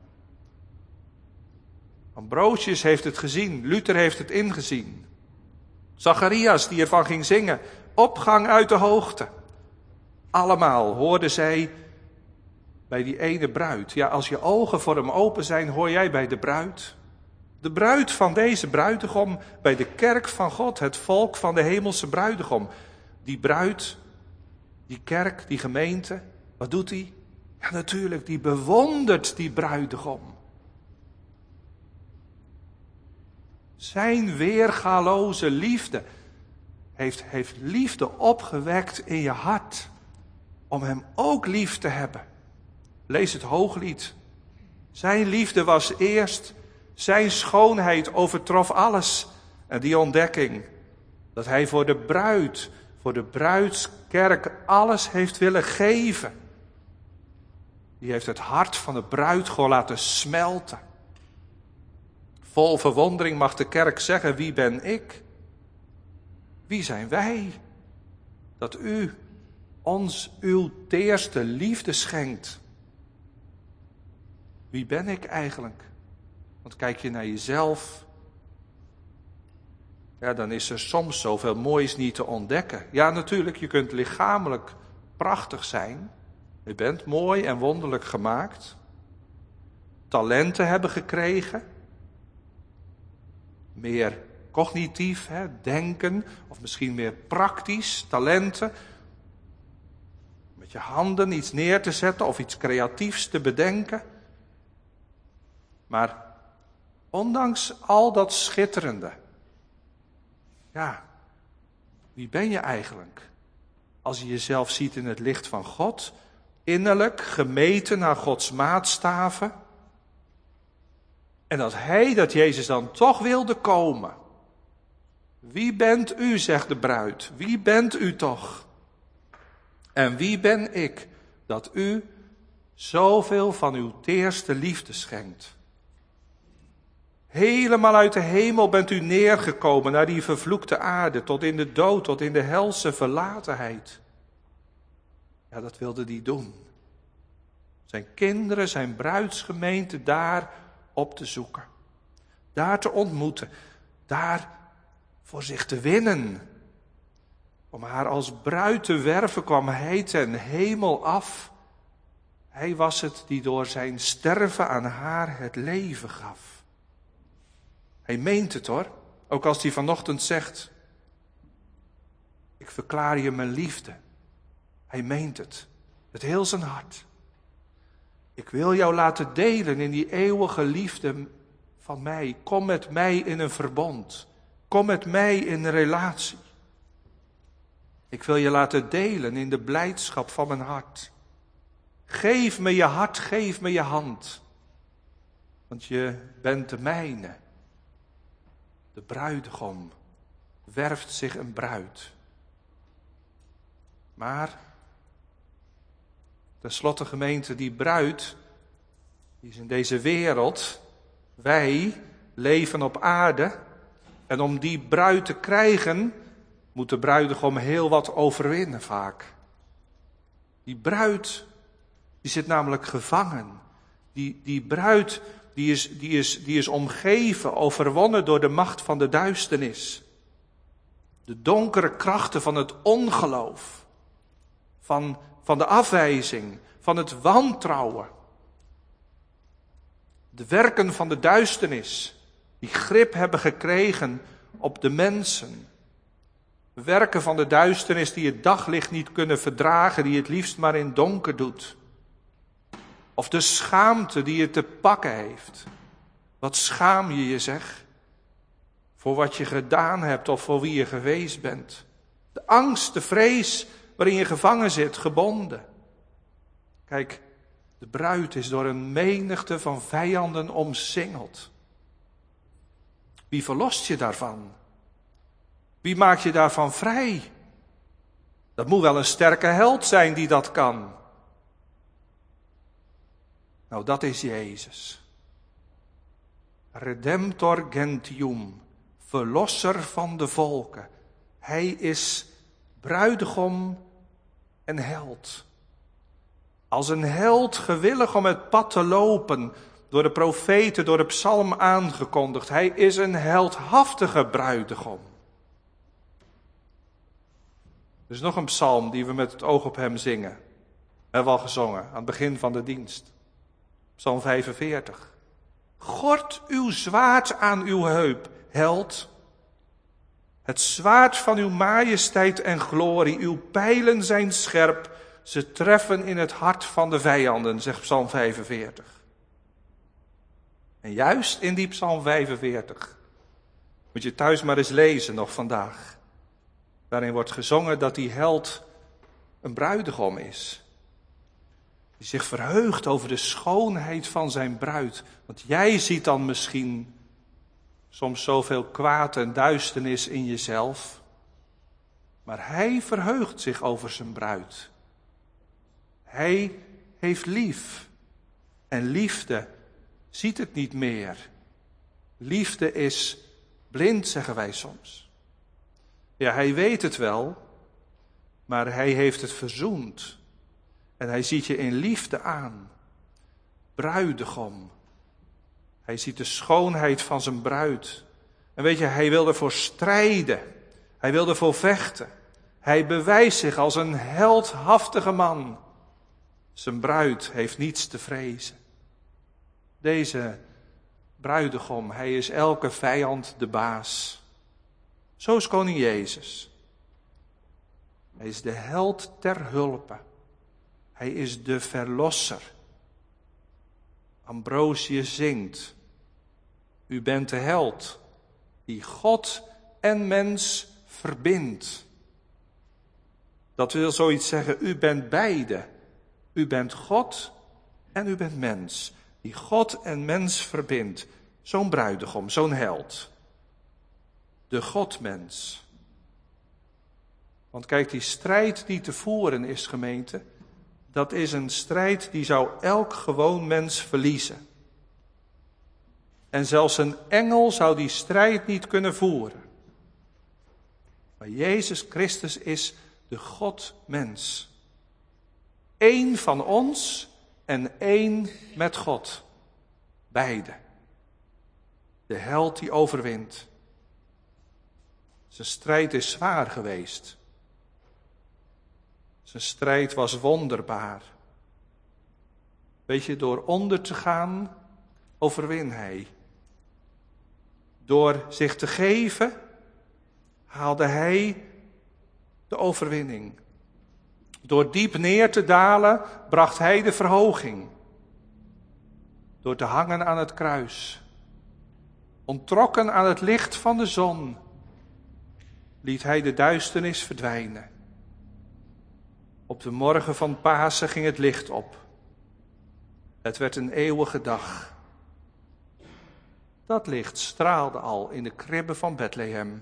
Ambrosius heeft het gezien, Luther heeft het ingezien. Zacharias die ervan ging zingen, opgang uit de hoogte. Allemaal hoorden zij bij die ene bruid. Ja, als je ogen voor hem open zijn, hoor jij bij de bruid. De bruid van deze bruidegom, bij de kerk van God, het volk van de hemelse bruidegom. Die bruid, die kerk, die gemeente, wat doet die? Ja, natuurlijk, die bewondert die bruidegom. Zijn weergaloze liefde heeft liefde opgewekt in je hart. Om hem ook lief te hebben. Lees het Hooglied. Zijn liefde was eerst, zijn schoonheid overtrof alles. En die ontdekking, dat hij voor de bruidskerk alles heeft willen geven. Die heeft het hart van de bruidegom laten smelten. Vol verwondering mag de kerk zeggen, wie ben ik? Wie zijn wij? Dat u ons uw teerste liefde schenkt. Wie ben ik eigenlijk? Want kijk je naar jezelf, ja, dan is er soms zoveel moois niet te ontdekken. Ja, natuurlijk, je kunt lichamelijk prachtig zijn. Je bent mooi en wonderlijk gemaakt. Talenten hebben gekregen. Meer cognitief, denken, of misschien meer praktisch, talenten. Met je handen iets neer te zetten of iets creatiefs te bedenken. Maar ondanks al dat schitterende, ja, wie ben je eigenlijk? Als je jezelf ziet in het licht van God, innerlijk gemeten naar Gods maatstaven. En dat Jezus dan toch wilde komen. Wie bent u, zegt de bruid, wie bent u toch? En wie ben ik, dat u zoveel van uw teerste liefde schenkt? Helemaal uit de hemel bent u neergekomen naar die vervloekte aarde, tot in de dood, tot in de helse verlatenheid. Ja, dat wilde hij doen. Zijn kinderen, zijn bruidsgemeente daar op te zoeken. Daar te ontmoeten. Daar voor zich te winnen. Om haar als bruid te werven kwam hij ten hemel af. Hij was het die door zijn sterven aan haar het leven gaf. Hij meent het hoor, ook als hij vanochtend zegt, ik verklaar je mijn liefde. Hij meent het, met heel zijn hart. Ik wil jou laten delen in die eeuwige liefde van mij. Kom met mij in een verbond. Kom met mij in een relatie. Ik wil je laten delen in de blijdschap van mijn hart. Geef me je hart, geef me je hand. Want je bent de mijne. De bruidegom werft zich een bruid. Maar, tenslotte gemeente, die bruid, Die is in deze wereld. Wij leven op aarde. En om die bruid te krijgen, moet de bruidegom heel wat overwinnen vaak. Die bruid, die zit namelijk gevangen. Die bruid, die is omgeven, overwonnen door de macht van de duisternis. De donkere krachten van het ongeloof. Van de afwijzing, van het wantrouwen. De werken van de duisternis, die grip hebben gekregen op de mensen. Werken van de duisternis die het daglicht niet kunnen verdragen, die het liefst maar in donker doet. Of de schaamte die je te pakken heeft. Wat schaam je je, zeg, voor wat je gedaan hebt of voor wie je geweest bent. De angst, de vrees waarin je gevangen zit, gebonden. Kijk, de bruid is door een menigte van vijanden omsingeld. Wie verlost je daarvan? Wie maakt je daarvan vrij? Dat moet wel een sterke held zijn die dat kan. Nou, dat is Jezus. Redemptor gentium, verlosser van de volken. Hij is bruidegom en held. Als een held gewillig om het pad te lopen, door de profeten, door de psalm aangekondigd. Hij is een heldhaftige bruidegom. Er is nog een psalm die we met het oog op hem zingen. We hebben al gezongen aan het begin van de dienst. Psalm 45. Gord uw zwaard aan uw heup, held. Het zwaard van uw majesteit en glorie, uw pijlen zijn scherp. Ze treffen in het hart van de vijanden, zegt Psalm 45. En juist in die Psalm 45 moet je thuis maar eens lezen nog vandaag. Waarin wordt gezongen dat die held een bruidegom is. Die zich verheugt over de schoonheid van zijn bruid. Want jij ziet dan misschien soms zoveel kwaad en duisternis in jezelf. Maar hij verheugt zich over zijn bruid. Hij heeft lief. En liefde ziet het niet meer. Liefde is blind, zeggen wij soms. Ja, hij weet het wel, maar hij heeft het verzoend. En hij ziet je in liefde aan. Bruidegom. Hij ziet de schoonheid van zijn bruid. En weet je, hij wil ervoor strijden. Hij wil ervoor vechten. Hij bewijst zich als een heldhaftige man. Zijn bruid heeft niets te vrezen. Deze bruidegom, hij is elke vijand de baas. Zo is koning Jezus. Hij is de held ter hulpe. Hij is de verlosser. Ambrosius zingt. U bent de held die God en mens verbindt. Dat wil zoiets zeggen, u bent beide. U bent God en u bent mens. Die God en mens verbindt. Zo'n bruidegom, zo'n held. De Godmens. Want kijk, die strijd die te voeren is, gemeente, dat is een strijd die zou elk gewoon mens verliezen. En zelfs een engel zou die strijd niet kunnen voeren. Maar Jezus Christus is de Godmens. Eén van ons en één met God. Beide. De held die overwint. Zijn strijd is zwaar geweest. Zijn strijd was wonderbaar. Weet je, door onder te gaan, overwin hij. Door zich te geven, haalde hij de overwinning. Door diep neer te dalen, bracht hij de verhoging. Door te hangen aan het kruis, onttrokken aan het licht van de zon, liet hij de duisternis verdwijnen. Op de morgen van Pasen ging het licht op. Het werd een eeuwige dag. Dat licht straalde al in de kribbe van Bethlehem.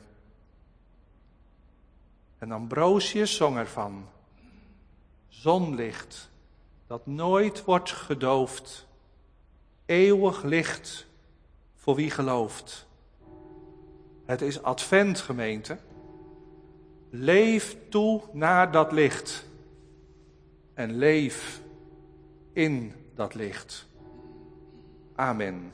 En Ambrosius zong ervan. Zonlicht dat nooit wordt gedoofd. eeuwig licht voor wie gelooft. Het is advent, gemeente. Leef toe naar dat licht. En leef in dat licht. Amen.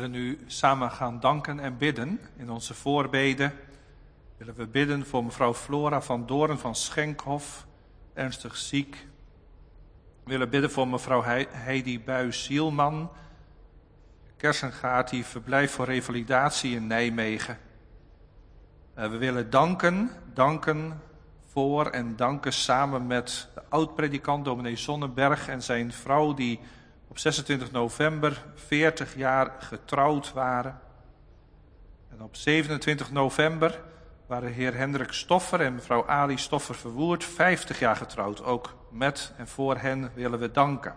willen nu samen gaan danken en bidden. In onze voorbeden willen we bidden voor mevrouw Flora van Doorn van Schenkhof, ernstig ziek. We willen bidden voor mevrouw Heidi Buijs-Zielman, Kersengaard, die verblijft voor revalidatie in Nijmegen. We willen danken voor en danken samen met de oud-predikant dominee Sonnenberg en zijn vrouw die op 26 november 40 jaar getrouwd waren. En op 27 november waren heer Hendrik Stoffer en mevrouw Ali Stoffer-Verwoerd 50 jaar getrouwd. Ook met en voor hen willen we danken.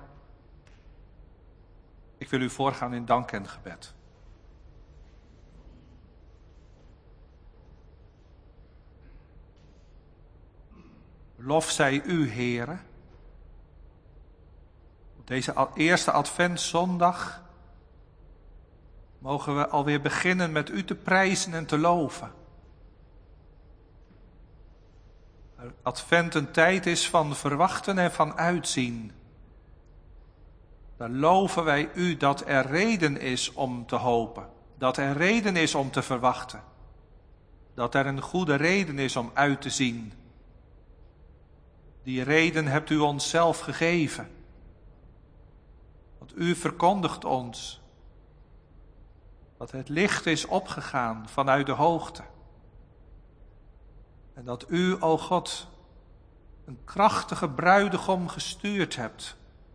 Ik wil u voorgaan in dank en gebed. Lof zij u, Heere. Op deze eerste adventszondag mogen we alweer beginnen met u te prijzen en te loven. Advent een tijd is van verwachten en van uitzien. Daar loven wij u dat er reden is om te hopen. Dat er reden is om te verwachten. Dat er een goede reden is om uit te zien. Die reden hebt u ons zelf gegeven. Want u verkondigt ons dat het licht is opgegaan vanuit de hoogte. En dat u, o God, een krachtige bruidegom gestuurd hebt.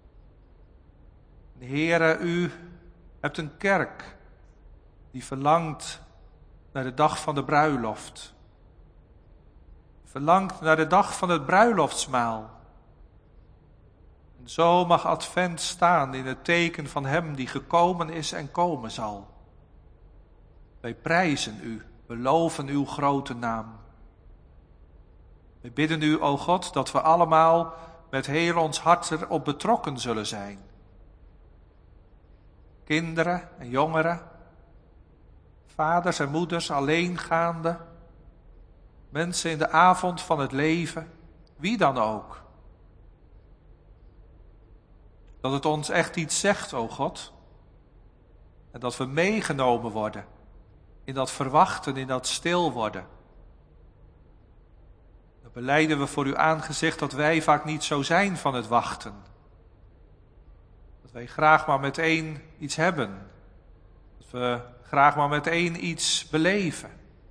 Heere, u hebt een kerk die verlangt naar de dag van de bruiloft. Verlangt naar de dag van het bruiloftsmaal. En zo mag Advent staan in het teken van hem die gekomen is en komen zal. Wij prijzen u, we loven uw grote naam. Wij bidden u, o God, dat we allemaal met heel ons hart erop betrokken zullen zijn. Kinderen en jongeren, vaders en moeders, alleengaande, mensen in de avond van het leven, wie dan ook. Dat het ons echt iets zegt, o God, en dat we meegenomen worden in dat verwachten, in dat stil worden. Dan belijden we voor uw aangezicht dat wij vaak niet zo zijn van het wachten. Dat wij graag maar meteen iets hebben. Dat we graag maar meteen iets beleven.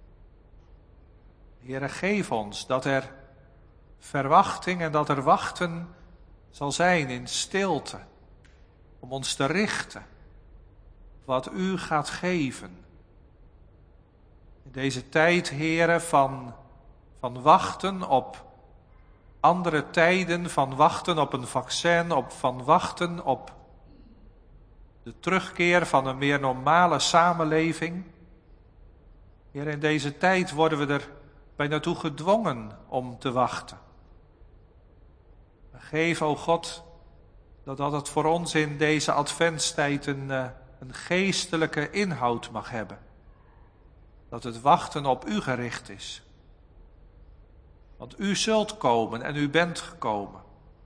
Heere, geef ons dat er verwachting en dat er wachten zal zijn in stilte. Om ons te richten op wat u gaat geven. In deze tijd, Heere, van wachten op andere tijden, van wachten op een vaccin, van wachten op de terugkeer van een meer normale samenleving. Heer, in deze tijd worden we er bijna toe gedwongen om te wachten. Geef, o God, dat het voor ons in deze adventstijd een geestelijke inhoud mag hebben. Dat het wachten op u gericht is. Want u zult komen en u bent gekomen.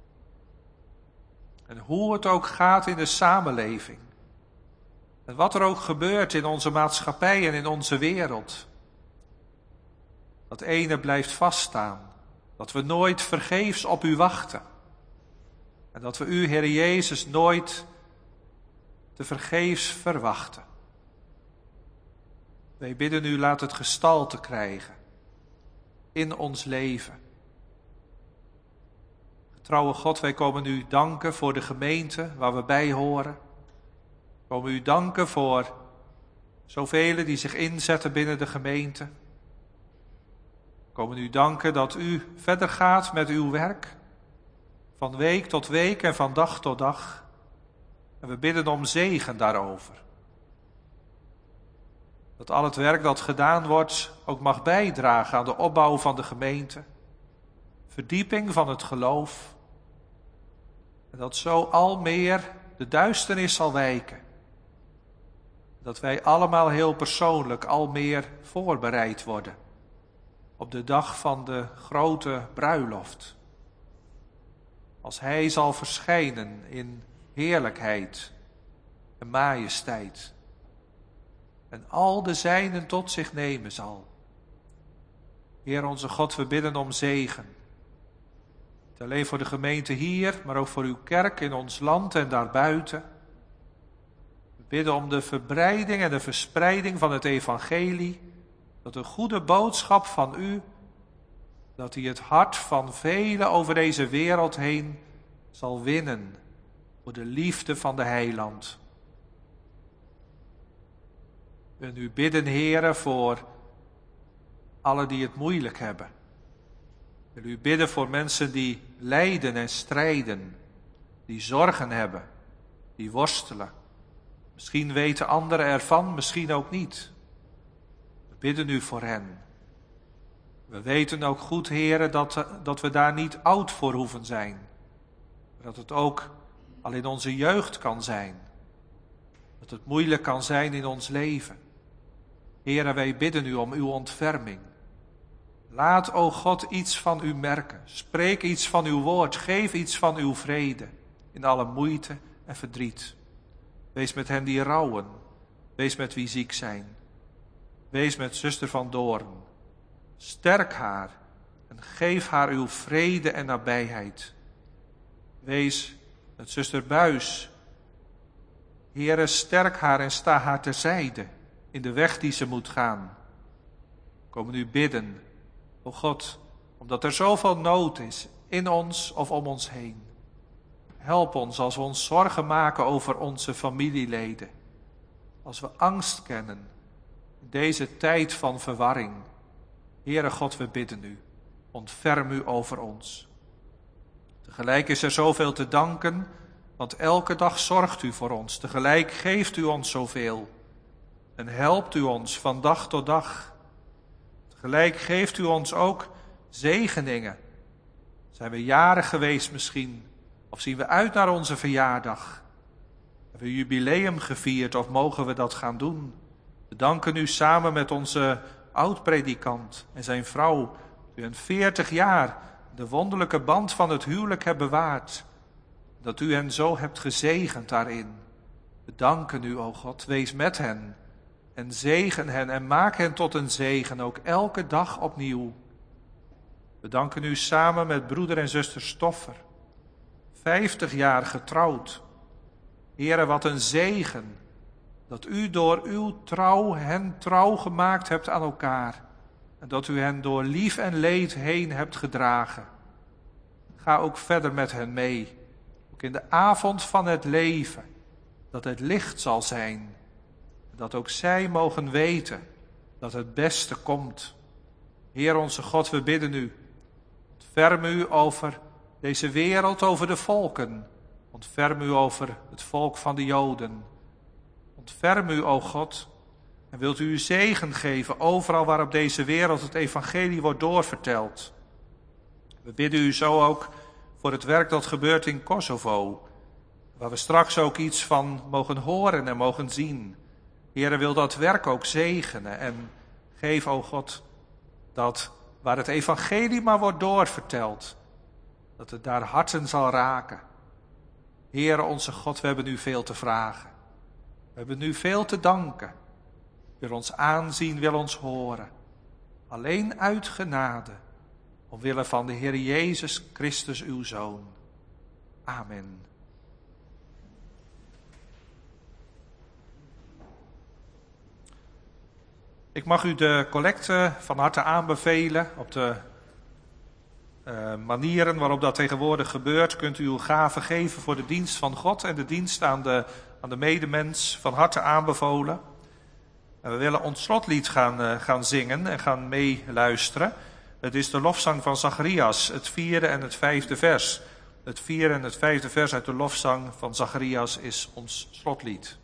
En hoe het ook gaat in de samenleving. En wat er ook gebeurt in onze maatschappij en in onze wereld. Dat ene blijft vaststaan. Dat we nooit vergeefs op u wachten. En dat we u, Heer Jezus, nooit te vergeefs verwachten. Wij bidden u, laat het gestalte krijgen in ons leven. Getrouwe God, wij komen u danken voor de gemeente waar we bij horen. We komen u danken voor zoveel die zich inzetten binnen de gemeente. We komen u danken dat u verder gaat met uw werk. Van week tot week en van dag tot dag. En we bidden om zegen daarover. Dat al het werk dat gedaan wordt ook mag bijdragen aan de opbouw van de gemeente. Verdieping van het geloof. En dat zo al meer de duisternis zal wijken. Dat wij allemaal heel persoonlijk al meer voorbereid worden. Op de dag van de grote bruiloft. Als hij zal verschijnen in heerlijkheid en majesteit. en al de zijnen tot zich nemen zal. Heer onze God, we bidden om zegen. Niet alleen voor de gemeente hier, maar ook voor uw kerk in ons land en daarbuiten. We bidden om de verbreiding en de verspreiding van het evangelie, dat de goede boodschap van u, dat die het hart van velen over deze wereld heen zal winnen voor de liefde van de heiland. We willen u bidden, Heere, voor allen die het moeilijk hebben. We willen u bidden voor mensen die lijden en strijden, die zorgen hebben, die worstelen. Misschien weten anderen ervan, misschien ook niet. We bidden u voor hen. We weten ook goed, Heere, dat we daar niet oud voor hoeven zijn. Maar dat het ook al in onze jeugd kan zijn. Dat het moeilijk kan zijn in ons leven. Heere, wij bidden u om uw ontferming. Laat, o God, iets van u merken. Spreek iets van uw woord. Geef iets van uw vrede in alle moeite en verdriet. Wees met hen die rouwen. Wees met wie ziek zijn. Wees met zuster van Doorn. Sterk haar en geef haar uw vrede en nabijheid. Wees met zuster Buis. Heere, sterk haar en sta haar terzijde in de weg die ze moet gaan. We komen u bidden, o God, omdat er zoveel nood is in ons of om ons heen. Help ons als we ons zorgen maken over onze familieleden. Als we angst kennen in deze tijd van verwarring. Heere God, we bidden u, ontferm u over ons. Tegelijk is er zoveel te danken, want elke dag zorgt u voor ons. Tegelijk geeft u ons zoveel en helpt u ons van dag tot dag. Tegelijk geeft u ons ook zegeningen. Zijn we jarig geweest misschien, of zien we uit naar onze verjaardag? Hebben we een jubileum gevierd of mogen we dat gaan doen? We danken u samen met onze oud-predikant en zijn vrouw, u hen 40 jaar de wonderlijke band van het huwelijk hebt bewaard. Dat u hen zo hebt gezegend daarin. We danken u, o God, wees met hen en zegen hen en maak hen tot een zegen, ook elke dag opnieuw. We danken u samen met broeder en zuster Stoffer, 50 jaar getrouwd. Heere, wat een zegen, dat u door uw trouw hen trouw gemaakt hebt aan elkaar. En dat u hen door lief en leed heen hebt gedragen. Ga ook verder met hen mee. Ook in de avond van het leven. Dat het licht zal zijn. Dat ook zij mogen weten dat het beste komt. Heer onze God, we bidden u. Ontferm u over deze wereld, over de volken. Ontferm u over het volk van de Joden. Ontferm u, o God, en wilt u uw zegen geven overal waar op deze wereld het evangelie wordt doorverteld. We bidden u zo ook voor het werk dat gebeurt in Kosovo, waar we straks ook iets van mogen horen en mogen zien. Heere, wil dat werk ook zegenen en geef, o God, dat waar het evangelie maar wordt doorverteld, dat het daar harten zal raken. Heere, onze God, we hebben u veel te vragen. We hebben u veel te danken. Wil ons aanzien, wil ons horen. Alleen uit genade, omwille van de Heer Jezus Christus, uw Zoon. Amen. Ik mag u de collecte van harte aanbevelen. Op de manieren waarop dat tegenwoordig gebeurt, kunt u uw gaven geven voor de dienst van God en de dienst aan de medemens, van harte aanbevolen. En we willen ons slotlied gaan zingen en gaan meeluisteren. Het is de lofzang van Zacharias, het 4e en het 5e vers. Het 4e en het 5e vers uit de lofzang van Zacharias is ons slotlied.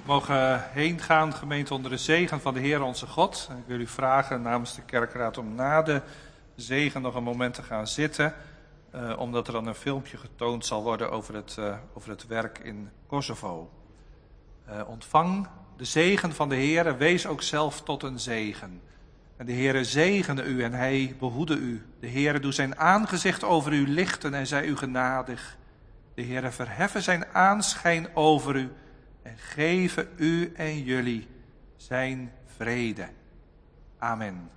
We mogen heen gaan, gemeente, onder de zegen van de Heer onze God. En ik wil u vragen namens de kerkraad om na de zegen nog een moment te gaan zitten. Omdat er dan een filmpje getoond zal worden over het werk in Kosovo. Ontvang de zegen van de Heer en wees ook zelf tot een zegen. En de Heere zegene u en hij behoede u. De Heere doe zijn aangezicht over u lichten en zij u genadig. De Heere verheffen zijn aanschijn over u en geven u en jullie zijn vrede. Amen.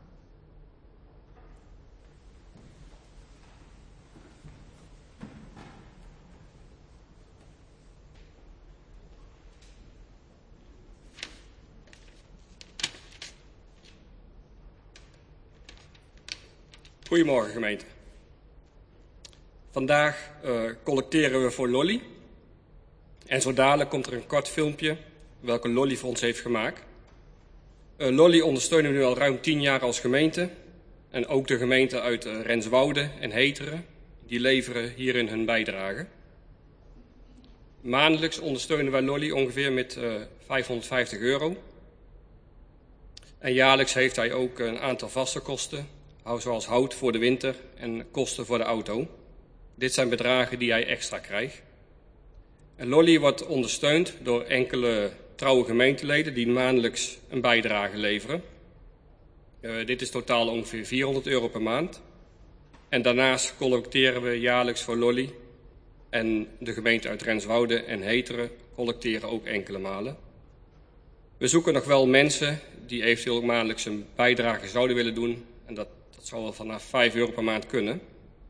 Goedemorgen gemeente. Vandaag collecteren we voor Lolly. En zo dadelijk komt er een kort filmpje welke Lolly voor ons heeft gemaakt. Lolly ondersteunen we nu al ruim 10 jaar als gemeente. En ook de gemeenten uit Renswoude en Heteren, die leveren hierin hun bijdrage. Maandelijks ondersteunen wij Lolly ongeveer met €550. En jaarlijks heeft hij ook een aantal vaste kosten, zoals hout voor de winter en kosten voor de auto. Dit zijn bedragen die hij extra krijgt. En Lolly wordt ondersteund door enkele trouwe gemeenteleden die maandelijks een bijdrage leveren. Dit is totaal ongeveer €400 per maand. En daarnaast collecteren we jaarlijks voor Lolly. En de gemeente uit Renswoude en Heteren collecteren ook enkele malen. We zoeken nog wel mensen die eventueel maandelijks een bijdrage zouden willen doen. En dat zou wel vanaf €5 per maand kunnen.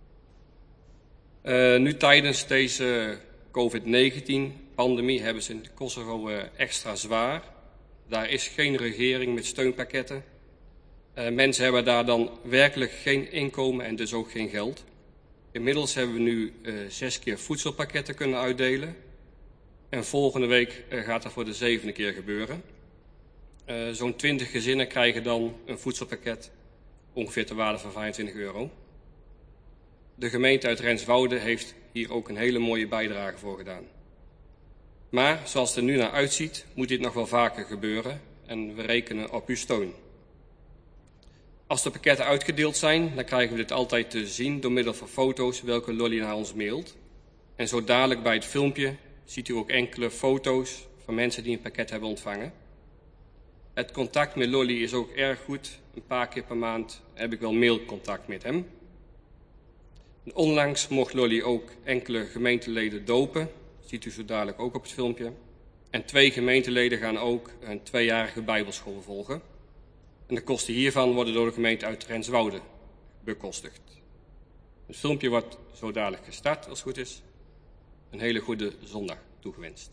Nu tijdens deze COVID-19-pandemie hebben ze in Kosovo extra zwaar. Daar is geen regering met steunpakketten. Mensen hebben daar dan werkelijk geen inkomen en dus ook geen geld. Inmiddels hebben we nu 6 keer voedselpakketten kunnen uitdelen. En volgende week gaat dat voor de 7e keer gebeuren. Zo'n 20 gezinnen krijgen dan een voedselpakket, ongeveer ter waarde van €25. De gemeente uit Renswoude heeft hier ook een hele mooie bijdrage voor gedaan. Maar zoals het er nu naar uitziet, moet dit nog wel vaker gebeuren en we rekenen op uw steun. Als de pakketten uitgedeeld zijn, dan krijgen we dit altijd te zien door middel van foto's welke Lolly naar ons mailt. En zo dadelijk bij het filmpje ziet u ook enkele foto's van mensen die een pakket hebben ontvangen. Het contact met Lolly is ook erg goed. Een paar keer per maand heb ik wel mailcontact met hem. En onlangs mocht Lolly ook enkele gemeenteleden dopen. Dat ziet u zo dadelijk ook op het filmpje. En 2 gemeenteleden gaan ook een 2-jarige bijbelschool volgen. En de kosten hiervan worden door de gemeente uit Renswoude bekostigd. Het filmpje wordt zo dadelijk gestart als het goed is. Een hele goede zondag toegewenst.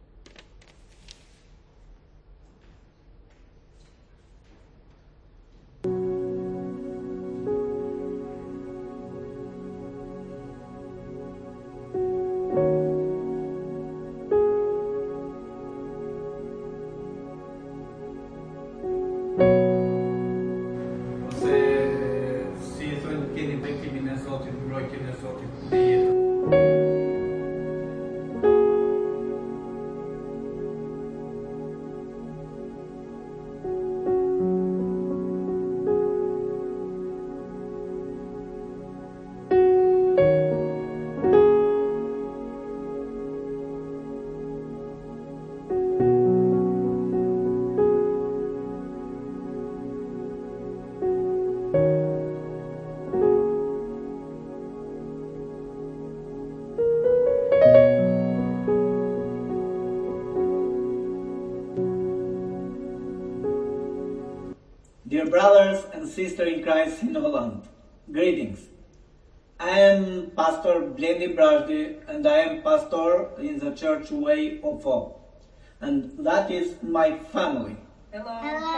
Dear brothers and sisters in Christ in Holland, greetings. I am Pastor Blendi Brajdi and I am pastor in the church Way of Hope. And that is my family. Hello.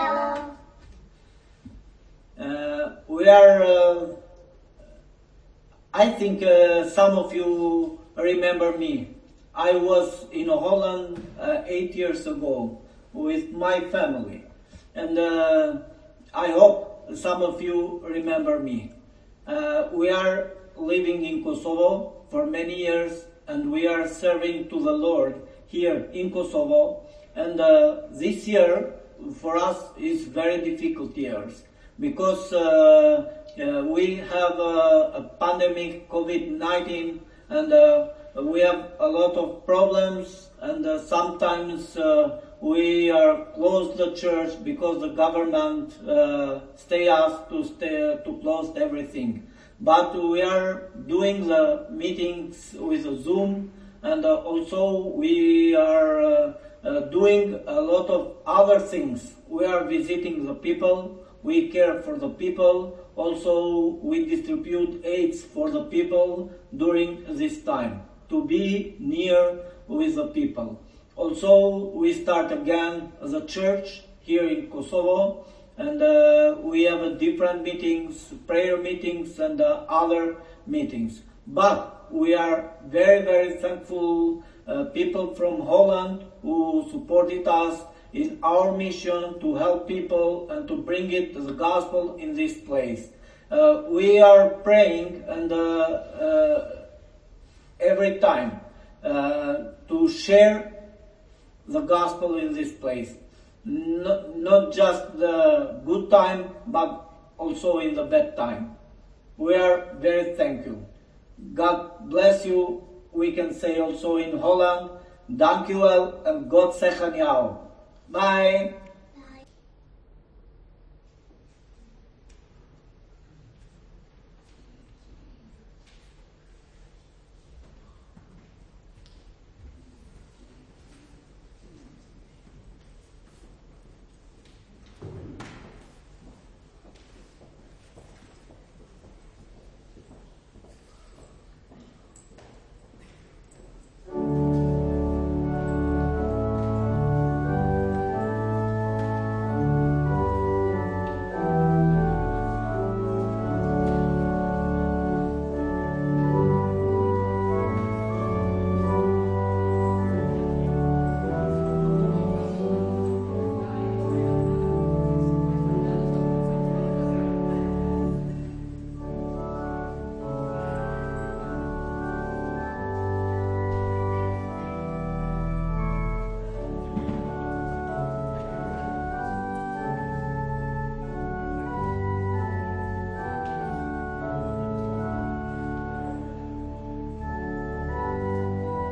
Hello. We are, I think some of you remember me. I was in Holland 8 years ago with my family. And I hope some of you remember me. We are living in Kosovo for many years and we are serving to the Lord here in Kosovo And this year for us is very difficult years because we have a pandemic, COVID-19, and we have a lot of problems, and sometimes we are closed the church because the government stay us to close everything. But we are doing the meetings with Zoom, and also we are doing a lot of other things. We are visiting the people, we care for the people, also we distribute aids for the people during this time, to be near with the people. Also, we start again the church here in Kosovo, and we have different meetings, prayer meetings, and other meetings. But we are very, very thankful people from Holland who supported us in our mission to help people and to bring it the gospel in this place. We are praying and every time to share the gospel in this place. Not just the good time, but also in the bad time. We are very thankful. God bless you. We can say also in Holland, dank u wel en God zegen jou. Bye.